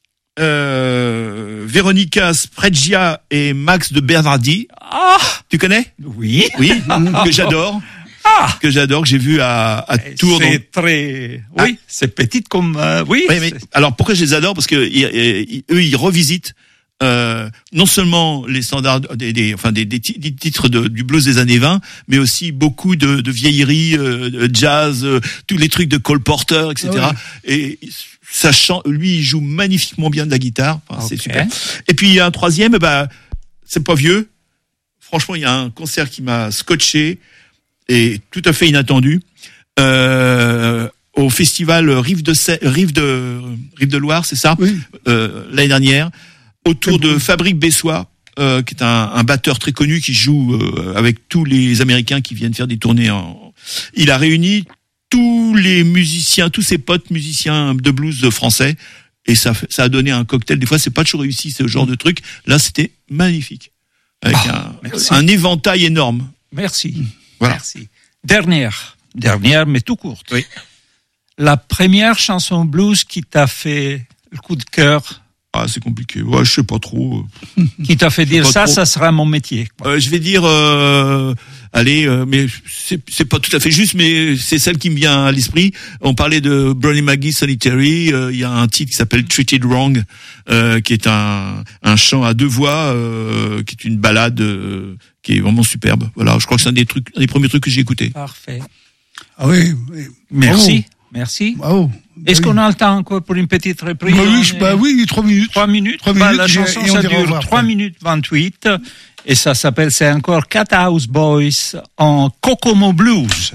euh, Veronica Spregia et Max de Bernardi. Ah, Tu connais? oui. Oui, que j'adore, Ah, que j'adore, que j'ai vu à, à Tours. dans- c'est très, oui, c'est petite comme, euh, oui. Oui, mais c'est- alors pourquoi je les adore? Parce que ils- ils- eux, ils revisitent euh, non seulement les standards des, des enfin des, des ti- des titres de, du blues des années vingt, mais aussi beaucoup de, de vieilleries, euh, de jazz, euh, tous les trucs de Cole Porter, et cetera. Et ça chante, lui, il joue magnifiquement bien de la guitare. Enfin, c'est Ok. super. Et puis il y a un troisième, bah c'est pas vieux. Franchement, il y a un concert qui m'a scotché et tout à fait inattendu. Euh, au festival Rive de Se- Rive de Rive de Loire, c'est ça, Oui. euh, l'année dernière, autour de Fabrice Bessois, euh, qui est un, un batteur très connu qui joue euh, avec tous les Américains qui viennent faire des tournées. En... Il a réuni tous les musiciens, tous ses potes musiciens de blues français, et ça, fait- ça a donné un cocktail. Des fois, c'est pas toujours réussi ce genre de truc. Là, c'était magnifique, avec Ah, un, merci. un éventail énorme. Merci. Voilà. Merci. Dernière, dernière, mais tout courte. Oui. La première chanson blues qui t'a fait le coup de cœur, Ah, c'est compliqué. Ouais, je sais pas trop. qui t'a fait dire pas ça, trop. ça sera mon métier. Euh, je vais dire, euh, allez, euh, mais c'est c'est pas tout à fait juste, mais c'est celle qui me vient à l'esprit. On parlait de Brownie McGee Solitary. euh, Il y a un titre qui s'appelle Treated Wrong, euh, qui est un un chant à deux voix, euh, qui est une ballade euh, qui est vraiment superbe. Voilà, je crois que c'est un des trucs, un des premiers trucs que j'ai écouté. Parfait. Ah oui, oui. Merci. Merci. Bravo. Est-ce Oui. qu'on a le temps encore pour une petite reprise? Bah oui, On je- est- bah oui, trois minutes. Trois minutes. Trois Bah, minutes, la et- chanson, et on ça dira au dure revoir trois après. minutes vingt-huit. Et ça s'appelle, c'est encore Cat House Boys en Kokomo Blues.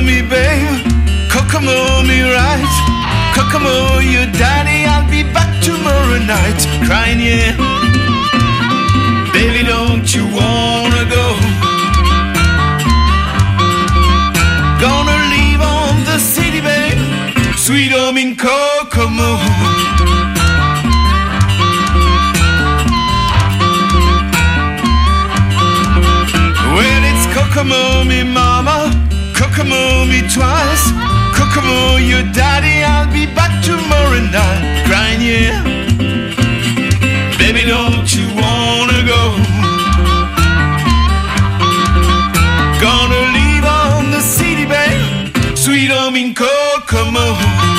me, babe. Kokomo me right. Kokomo, your daddy, I'll be back tomorrow night. Crying, yeah. Baby, don't you wanna go? Gonna leave on the city, babe. Sweet home in Kokomo. Well, it's Kokomo, me mama. Kokomo, me twice. Kokomo, your daddy, I'll be back tomorrow night. Crying, yeah. Baby, don't you wanna go? Gonna leave on the city, babe. Sweet home in Kokomo.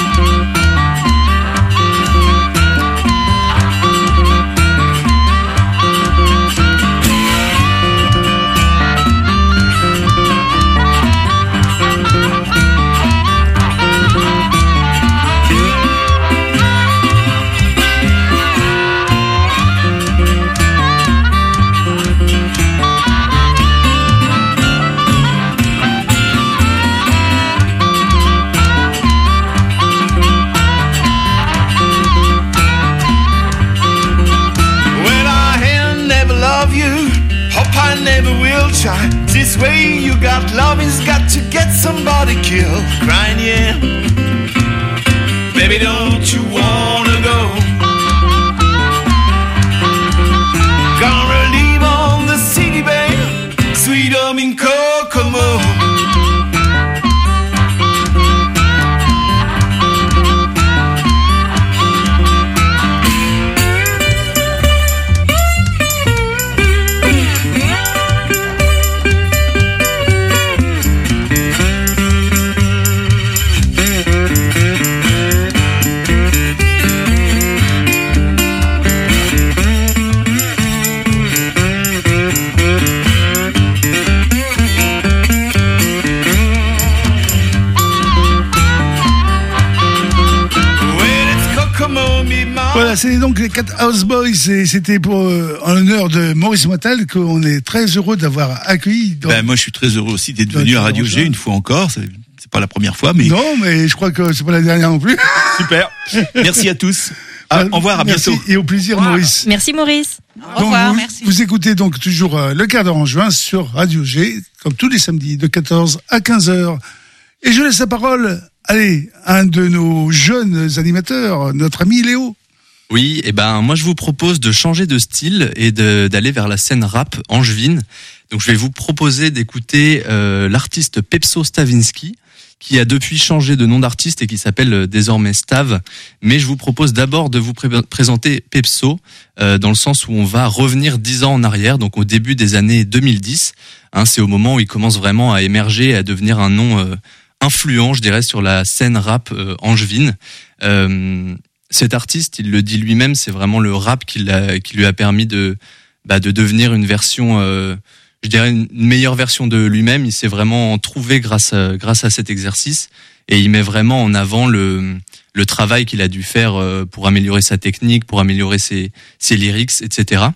I never will try. This way you got loving's got to get somebody killed. Crying, yeah. Baby, don't you wanna go? Gonna leave on the city, babe. Sweet home in Kokomo. Voilà, c'est donc les Cat House Boys et c'était pour euh, en l'honneur de Maurice Moital qu'on est très heureux d'avoir accueilli. Dans... Ben, moi, je suis très heureux aussi d'être venu à Radio G une fois encore. C'est, c'est pas la première fois, mais non, mais je crois que c'est pas la dernière non plus. Super. Merci à tous. À, au revoir, à merci bientôt. Et au plaisir, Maurice. Merci Maurice. Au revoir, vous, merci. Vous écoutez donc toujours euh, le quart d'heure en juin sur Radio G, comme tous les samedis de quatorze à quinze heures. Et je laisse la parole, allez, à un de nos jeunes animateurs, notre ami Léo. Oui, et ben moi je vous propose de changer de style et de, d'aller vers la scène rap angevine. Donc je vais vous proposer d'écouter euh, l'artiste Pepso Stavinski, qui a depuis changé de nom d'artiste et qui s'appelle désormais Stav. Mais je vous propose d'abord de vous pré- présenter Pepso, euh, dans le sens où on va revenir dix ans en arrière, donc au début des années deux mille dix. Hein, c'est au moment où il commence vraiment à émerger et à devenir un nom euh, influent, je dirais, sur la scène rap euh, angevine. Euh, Cet artiste, il le dit lui-même, c'est vraiment le rap qui, l'a, qui lui a permis de, bah, de devenir une version, euh, je dirais une meilleure version de lui-même. Il s'est vraiment trouvé grâce à, grâce à cet exercice et il met vraiment en avant le, le travail qu'il a dû faire euh, pour améliorer sa technique, pour améliorer ses, ses lyrics, et cetera.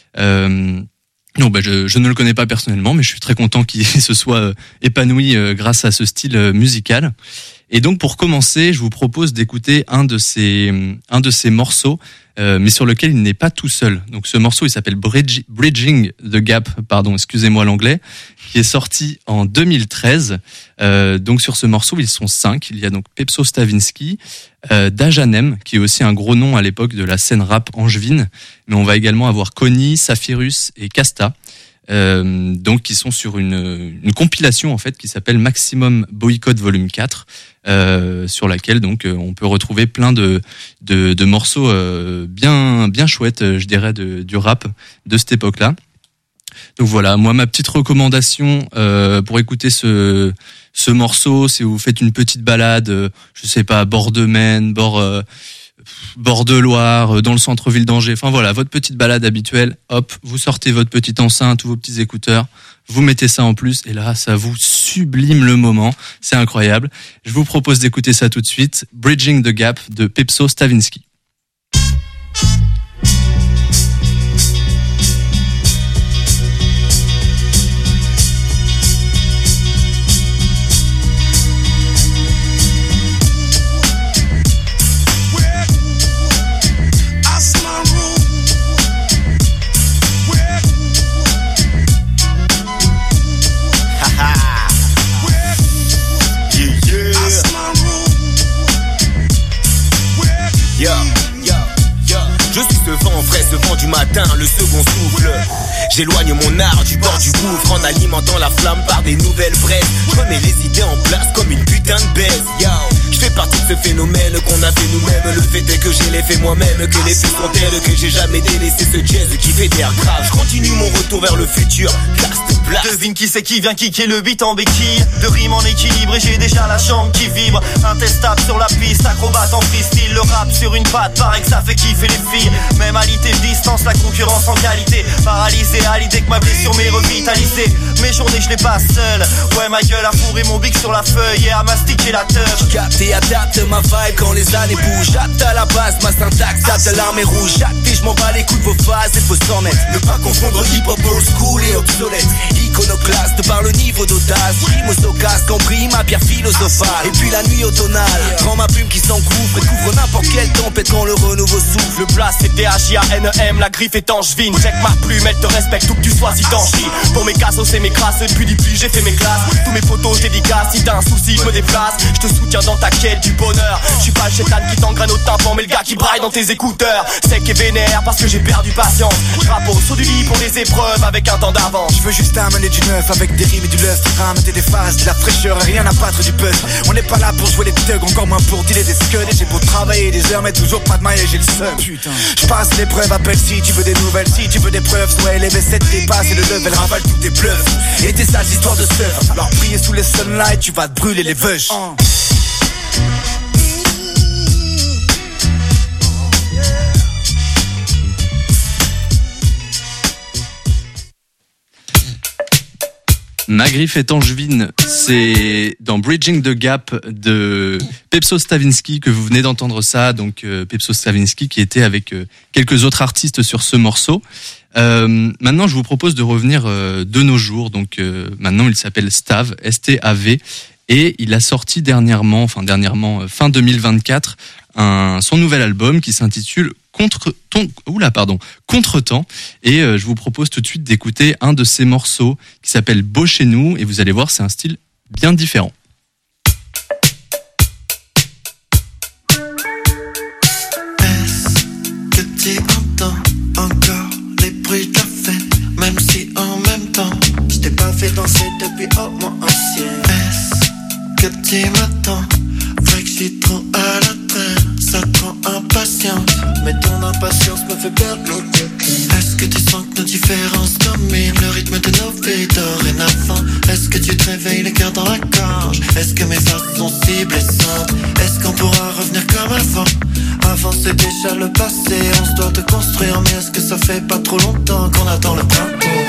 Euh, non, bah, je, je ne le connais pas personnellement, mais je suis très content qu'il se soit épanoui euh, grâce à ce style euh, musical. Et donc pour commencer, je vous propose d'écouter un de ces un de ces morceaux, euh, mais sur lequel il n'est pas tout seul. Donc ce morceau, il s'appelle Bridge, Bridging the Gap, pardon, excusez-moi l'anglais, qui est sorti en deux mille treize. Euh, donc sur ce morceau, ils sont cinq. Il y a donc Pepso Stavinski, euh, Dajanem, qui est aussi un gros nom à l'époque de la scène rap angevine, mais on va également avoir Connie, Saphirus et Casta. Euh, donc qui sont sur une, une compilation en fait qui s'appelle Maximum Boycott Volume quatre, euh, sur laquelle donc on peut retrouver plein de de, de morceaux euh, bien bien chouettes, je dirais, de, du rap de cette époque-là. Donc voilà, moi ma petite recommandation euh, pour écouter ce ce morceau, si vous faites une petite balade, euh, je sais pas, bord de Maine, bord euh, bord de Loire, dans le centre-ville d'Angers, enfin voilà, votre petite balade habituelle, hop, vous sortez votre petite enceinte ou vos petits écouteurs, vous mettez ça en plus, et là, ça vous sublime le moment, c'est incroyable. Je vous propose d'écouter ça tout de suite, Bridging the Gap de Pepso Stavinski. j'atteins le second souffle. J'éloigne mon art du bord du gouffre en alimentant la flamme par des nouvelles braises. Je remets les idées en place comme une putain de baise. Yo, je fais partie de ce phénomène qu'on a fait nous-mêmes. Le fait est que j'ai les fait moi-même, que les faits sont tels que j'ai jamais délaissé ce jazz qui fait d'air grave. Je continue mon retour vers le futur. Blast, blast. Devine qui c'est qui vient kicker le beat en béquille. De rimes en équilibre et j'ai déjà la chambre qui vibre. Intestable sur la piste, acrobate en freestyle. Le rap sur une patte, paraît que ça fait kiffer les filles. Même à l'ité distance, la concurrence en qualité. Paralysé à l'idée que ma blessure m'est revitalisée. Mes journées je les passe seul. Ouais, ma gueule a fourré mon bic sur la feuille et à mastiquer la teuf. J'capte et adapte ma vibe quand les années bougent. J'adapte à la base ma syntaxe, j'adapte l'armée rouge. J'active, j'm'en bats les coups de vos phases et faut s'en mettre. Ne pas confondre hip-hop old school et obsolète. Iconoclaste par le niveau d'audace. Rime au socasse, compris ma pierre philosophale. Et puis la nuit automnale, prends ma plume qui s'engouffre et couvre n'importe quelle tempête quand le renouveau souffle. Le blast c'est T H I A N E M, la griffe est angevine. Check ma plume, elle te respecte où que tu sois si t'en chies. Pour mes cassos et mes crasses, depuis depuis j'ai fait mes classes. Tous mes photos dédicaces, si t'as un souci je me déplace. Je te soutiens dans ta quête du bonheur. Je suis pas le chétan qui t'engraine au tympan, mais le gars qui braille dans tes écouteurs. Sec et vénère parce que j'ai perdu patience. Je rappe au saut du lit pour les épreuves avec un temps d'avance. Je veux juste amener du neuf avec des rimes et du lust. Ramener des phases, de la fraîcheur et rien à battre du buzz. On n'est pas là pour jouer les thugs, encore moins pour dealer des scuds. Et j'ai beau travailler des heures mais toujours pas de maille et j'ai le seum. Putain, je passe l'épreuve, appelle si tu veux des nouvelles. Si tu veux des preuves, soit élevé sept dépasse et le level ravale toutes tes bluffs. Et tes sales histoires de surf. Alors prier sous les sunlight, tu vas te brûler les veuches. Oh. Ma griffe est angevine, c'est dans Bridging the Gap de Pepso Stavinsky que vous venez d'entendre ça, donc euh, Pepso Stavinsky qui était avec euh, quelques autres artistes sur ce morceau. Euh, maintenant, je vous propose de revenir euh, de nos jours, donc euh, maintenant il s'appelle Stav, S T A V, et il a sorti dernièrement, enfin dernièrement, euh, fin deux mille vingt-quatre, un, son nouvel album qui s'intitule Contre ton, oula, pardon, Contretemps. Et euh, je vous propose tout de suite d'écouter un de ces morceaux qui s'appelle Beau chez nous. Et vous allez voir, c'est un style bien différent. Est-ce que tu entends encore les bruits de la fête, même si en même temps je t'ai pas fait danser depuis au moins un siècle? Est-ce que tu m'attends? Vrai que je suis trop à la traîne, ça te rend impatiente, mais ton impatience me fait perdre l'autre. Est-ce que tu sens que nos différences dominent le rythme de nos vies dorénavant? Est-ce que tu te réveilles les cœurs dans la gorge? Est-ce que mes phrases sont si blessantes? Est-ce qu'on pourra revenir comme avant? Avant c'est déjà le passé, on se doit te construire, mais est-ce que ça fait pas trop longtemps qu'on attend le printemps?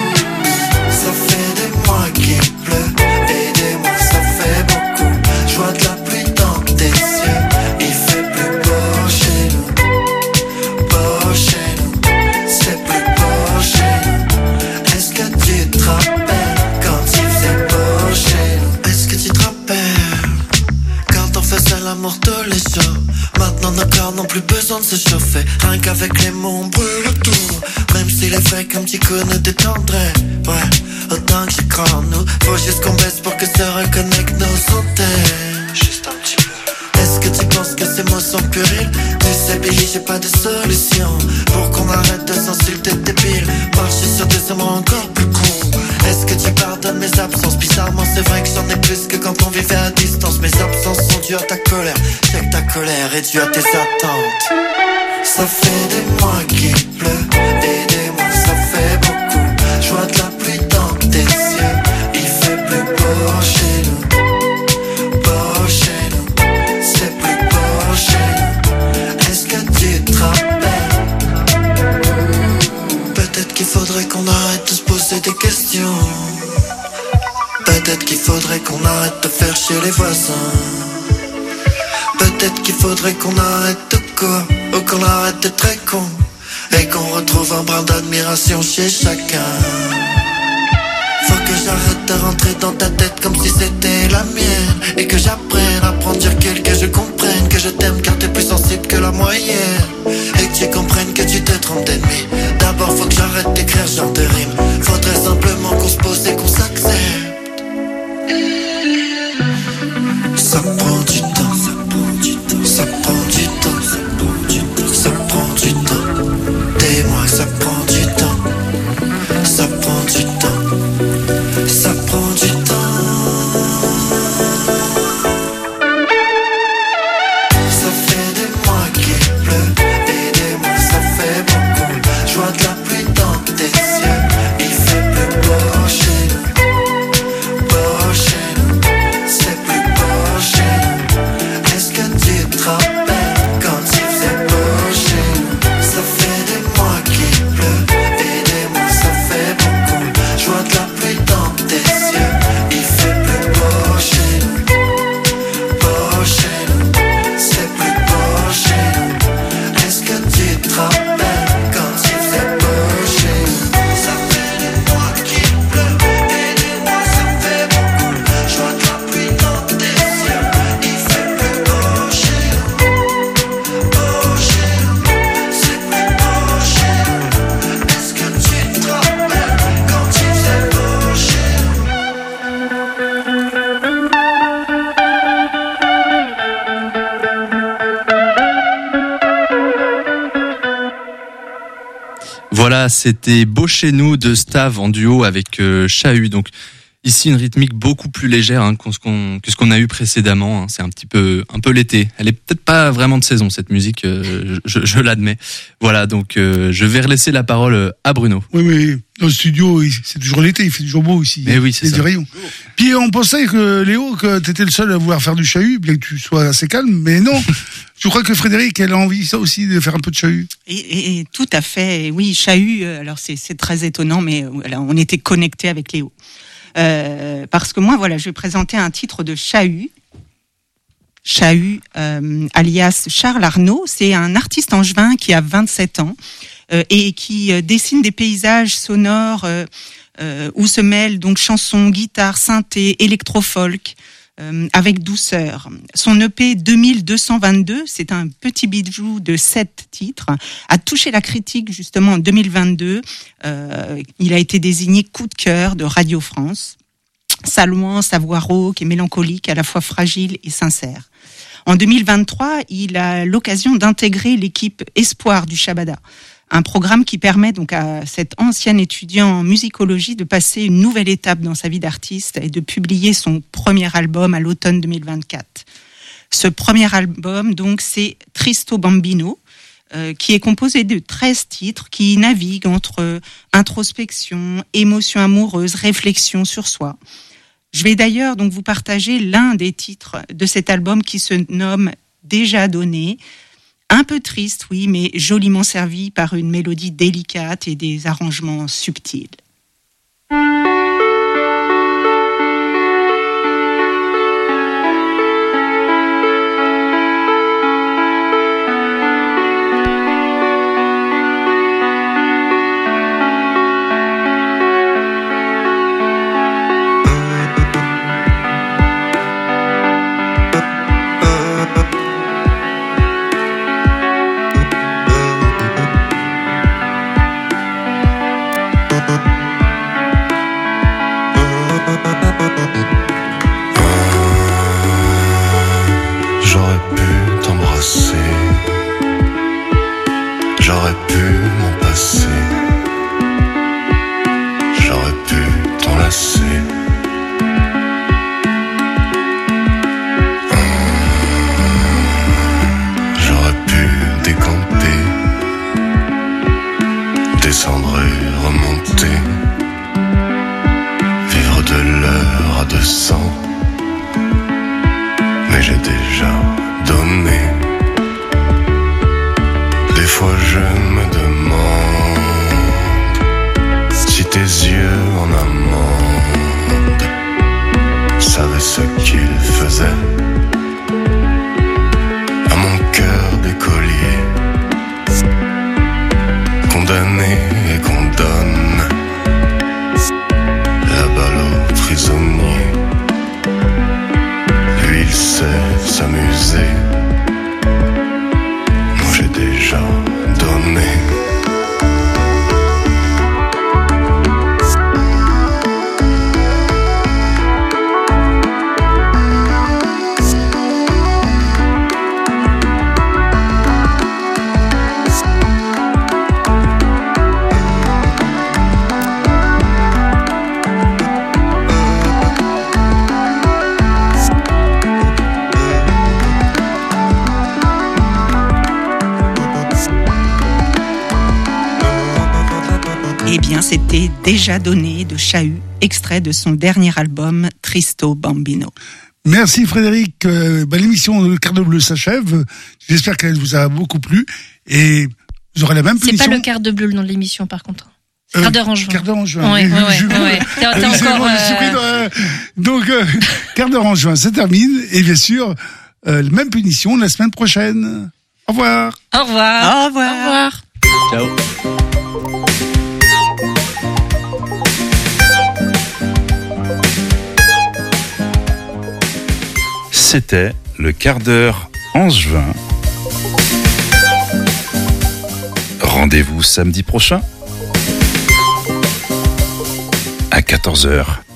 Ça fait des mois qu'il pleut, et des mois ça fait beaucoup. Je vois de la pluie dans tes yeux, il fait plus beau chez nous, beau chez nous, c'est plus beau chez nous. Est-ce que tu te rappelles quand il faisait beau chez nous? Est-ce que tu te rappelles quand on faisait l'amour tous les jours? Maintenant nos corps n'ont plus besoin de se chauffer, rien qu'avec les mots on brûle tout. Même si les faits comme tu connais détendraient, ouais, autant que j'y crois en nous. Faut juste qu'on baisse pour que ça reconnecte nos antennes. Juste un petit peu. Est-ce que tu penses que ces mots sont puérils? Tu sais Billy, j'ai pas de solution pour qu'on arrête de s'insulter débile. Marcher sur des hommes encore plus cons. Est-ce que tu pardonnes mes absences? Bizarrement c'est vrai que j'en ai plus que quand on vivait à distance. Mes absences sont dues à ta colère, c'est que ta colère est due à tes attentes. Ça fait des mois qu'il pleut, et des mois ça fait beaucoup. Je vois de la pluie dans tes yeux, il fait plus beau chez nous, beau chez nous, c'est plus beau chez nous. Est-ce que tu te rappelles? Peut-être qu'il faudrait qu'on arrête de se poser des questions. Peut-être qu'il faudrait qu'on arrête de faire chier les voisins. Peut-être qu'il faudrait qu'on arrête de quoi, ou qu'on arrête d'être très con, et qu'on retrouve un brin d'admiration chez chacun. Faut que j'arrête de rentrer dans ta tête comme si c'était la mienne, et que j'apprenne à prendre du recul, que je comprenne que je t'aime car t'es plus sensible que la moyenne, et que tu comprennes que tu te trompes d'ennemi. D'abord faut que j'arrête d'écrire genre de rime, faudrait simplement qu'on se pose et qu'on s'accepte. Ça prend du temps, ça prend du temps, ça prend du temps, ça prend du temps, ça prend du temps. Des mois, ça Voilà, c'était Beau chez nous de Stav en duo avec euh, Chahut. Donc ici une rythmique beaucoup plus légère hein, que ce qu'on que ce qu'on a eu précédemment. Hein. C'est un petit peu un peu l'été. Elle est peut-être pas vraiment de saison cette musique, euh, je, je l'admets. Voilà, donc euh, je vais relaisser la parole à Bruno. Oui, mais dans le studio, c'est toujours l'été, il fait toujours beau ici. Mais oui, c'est il y a ça. des rayons. Puis on pensait que Léo, que t'étais le seul à vouloir faire du chahut, bien que tu sois assez calme, mais non. Je crois que Frédéric, elle a envie ça aussi de faire un peu de chahut. Et, et, et tout à fait. Oui, chahut. Alors c'est c'est très étonnant, mais voilà, on était connectés avec Léo. Euh, parce que moi, voilà, je vais présenter un titre de Chahut. Chahut, euh, alias Charles Arnaud, c'est un artiste angevin qui a vingt-sept ans euh, et qui euh, dessine des paysages sonores euh, euh, où se mêlent donc chansons, guitare, synthé, électro-folk euh, avec douceur. Son E P deux mille deux cent vingt-deux, c'est un petit bijou de sept titres, a touché la critique justement en deux mille vingt-deux. Euh, il a été désigné coup de cœur de Radio France. Sa louange, sa voix rauque et mélancolique, à la fois fragile et sincère. En deux mille vingt-trois, il a l'occasion d'intégrer l'équipe Espoir du Shabada, un programme qui permet donc à cet ancien étudiant en musicologie de passer une nouvelle étape dans sa vie d'artiste et de publier son premier album à l'automne deux mille vingt-quatre. Ce premier album, donc, c'est Tristo Bambino, euh, qui est composé de treize titres qui naviguent entre introspection, émotion amoureuse, réflexion sur soi. Je vais d'ailleurs donc vous partager l'un des titres de cet album qui se nomme Déjà donné. Un peu triste, oui, mais joliment servi par une mélodie délicate et des arrangements subtils. J'aurais pu t'embrasser, j'aurais pu m'en passer, j'aurais pu t'enlacer. J'aurais pu décamper, descendre et remonter, vivre de l'heure à deux cents. Mais j'ai déjà donné. Des fois je me demande si tes yeux en amande savaient ce qu'ils faisaient à mon cœur d'écolier, condamné et qu'on donne la balle aux prisonniers. Lui il sait s'amuser, moi j'ai déjà donné. Eh bien, c'était Déjà donné de Chahut, extrait de son dernier album Tristo Bambino. Merci Frédéric. Euh, bah, l'émission Le Quart d'heure bleu s'achève. J'espère qu'elle vous a beaucoup plu et vous aurez la même C'est punition. pas le quart de bleu le nom de l'émission par contre. Euh, Quart d'heure en juin. Quart d'heure en juin. Ouais, Oui, ouais, je- ouais, ouais. T'es- t'es Allez, c'est encore, bon, je euh, suis pris dans- Donc, euh, quart d'heure en juin, ça termine. Et bien sûr, euh, la même punition la semaine prochaine. Au revoir. Au revoir. Au revoir. Au revoir. Ciao. C'était le quart d'heure angevin. Rendez-vous samedi prochain à quatorze heures.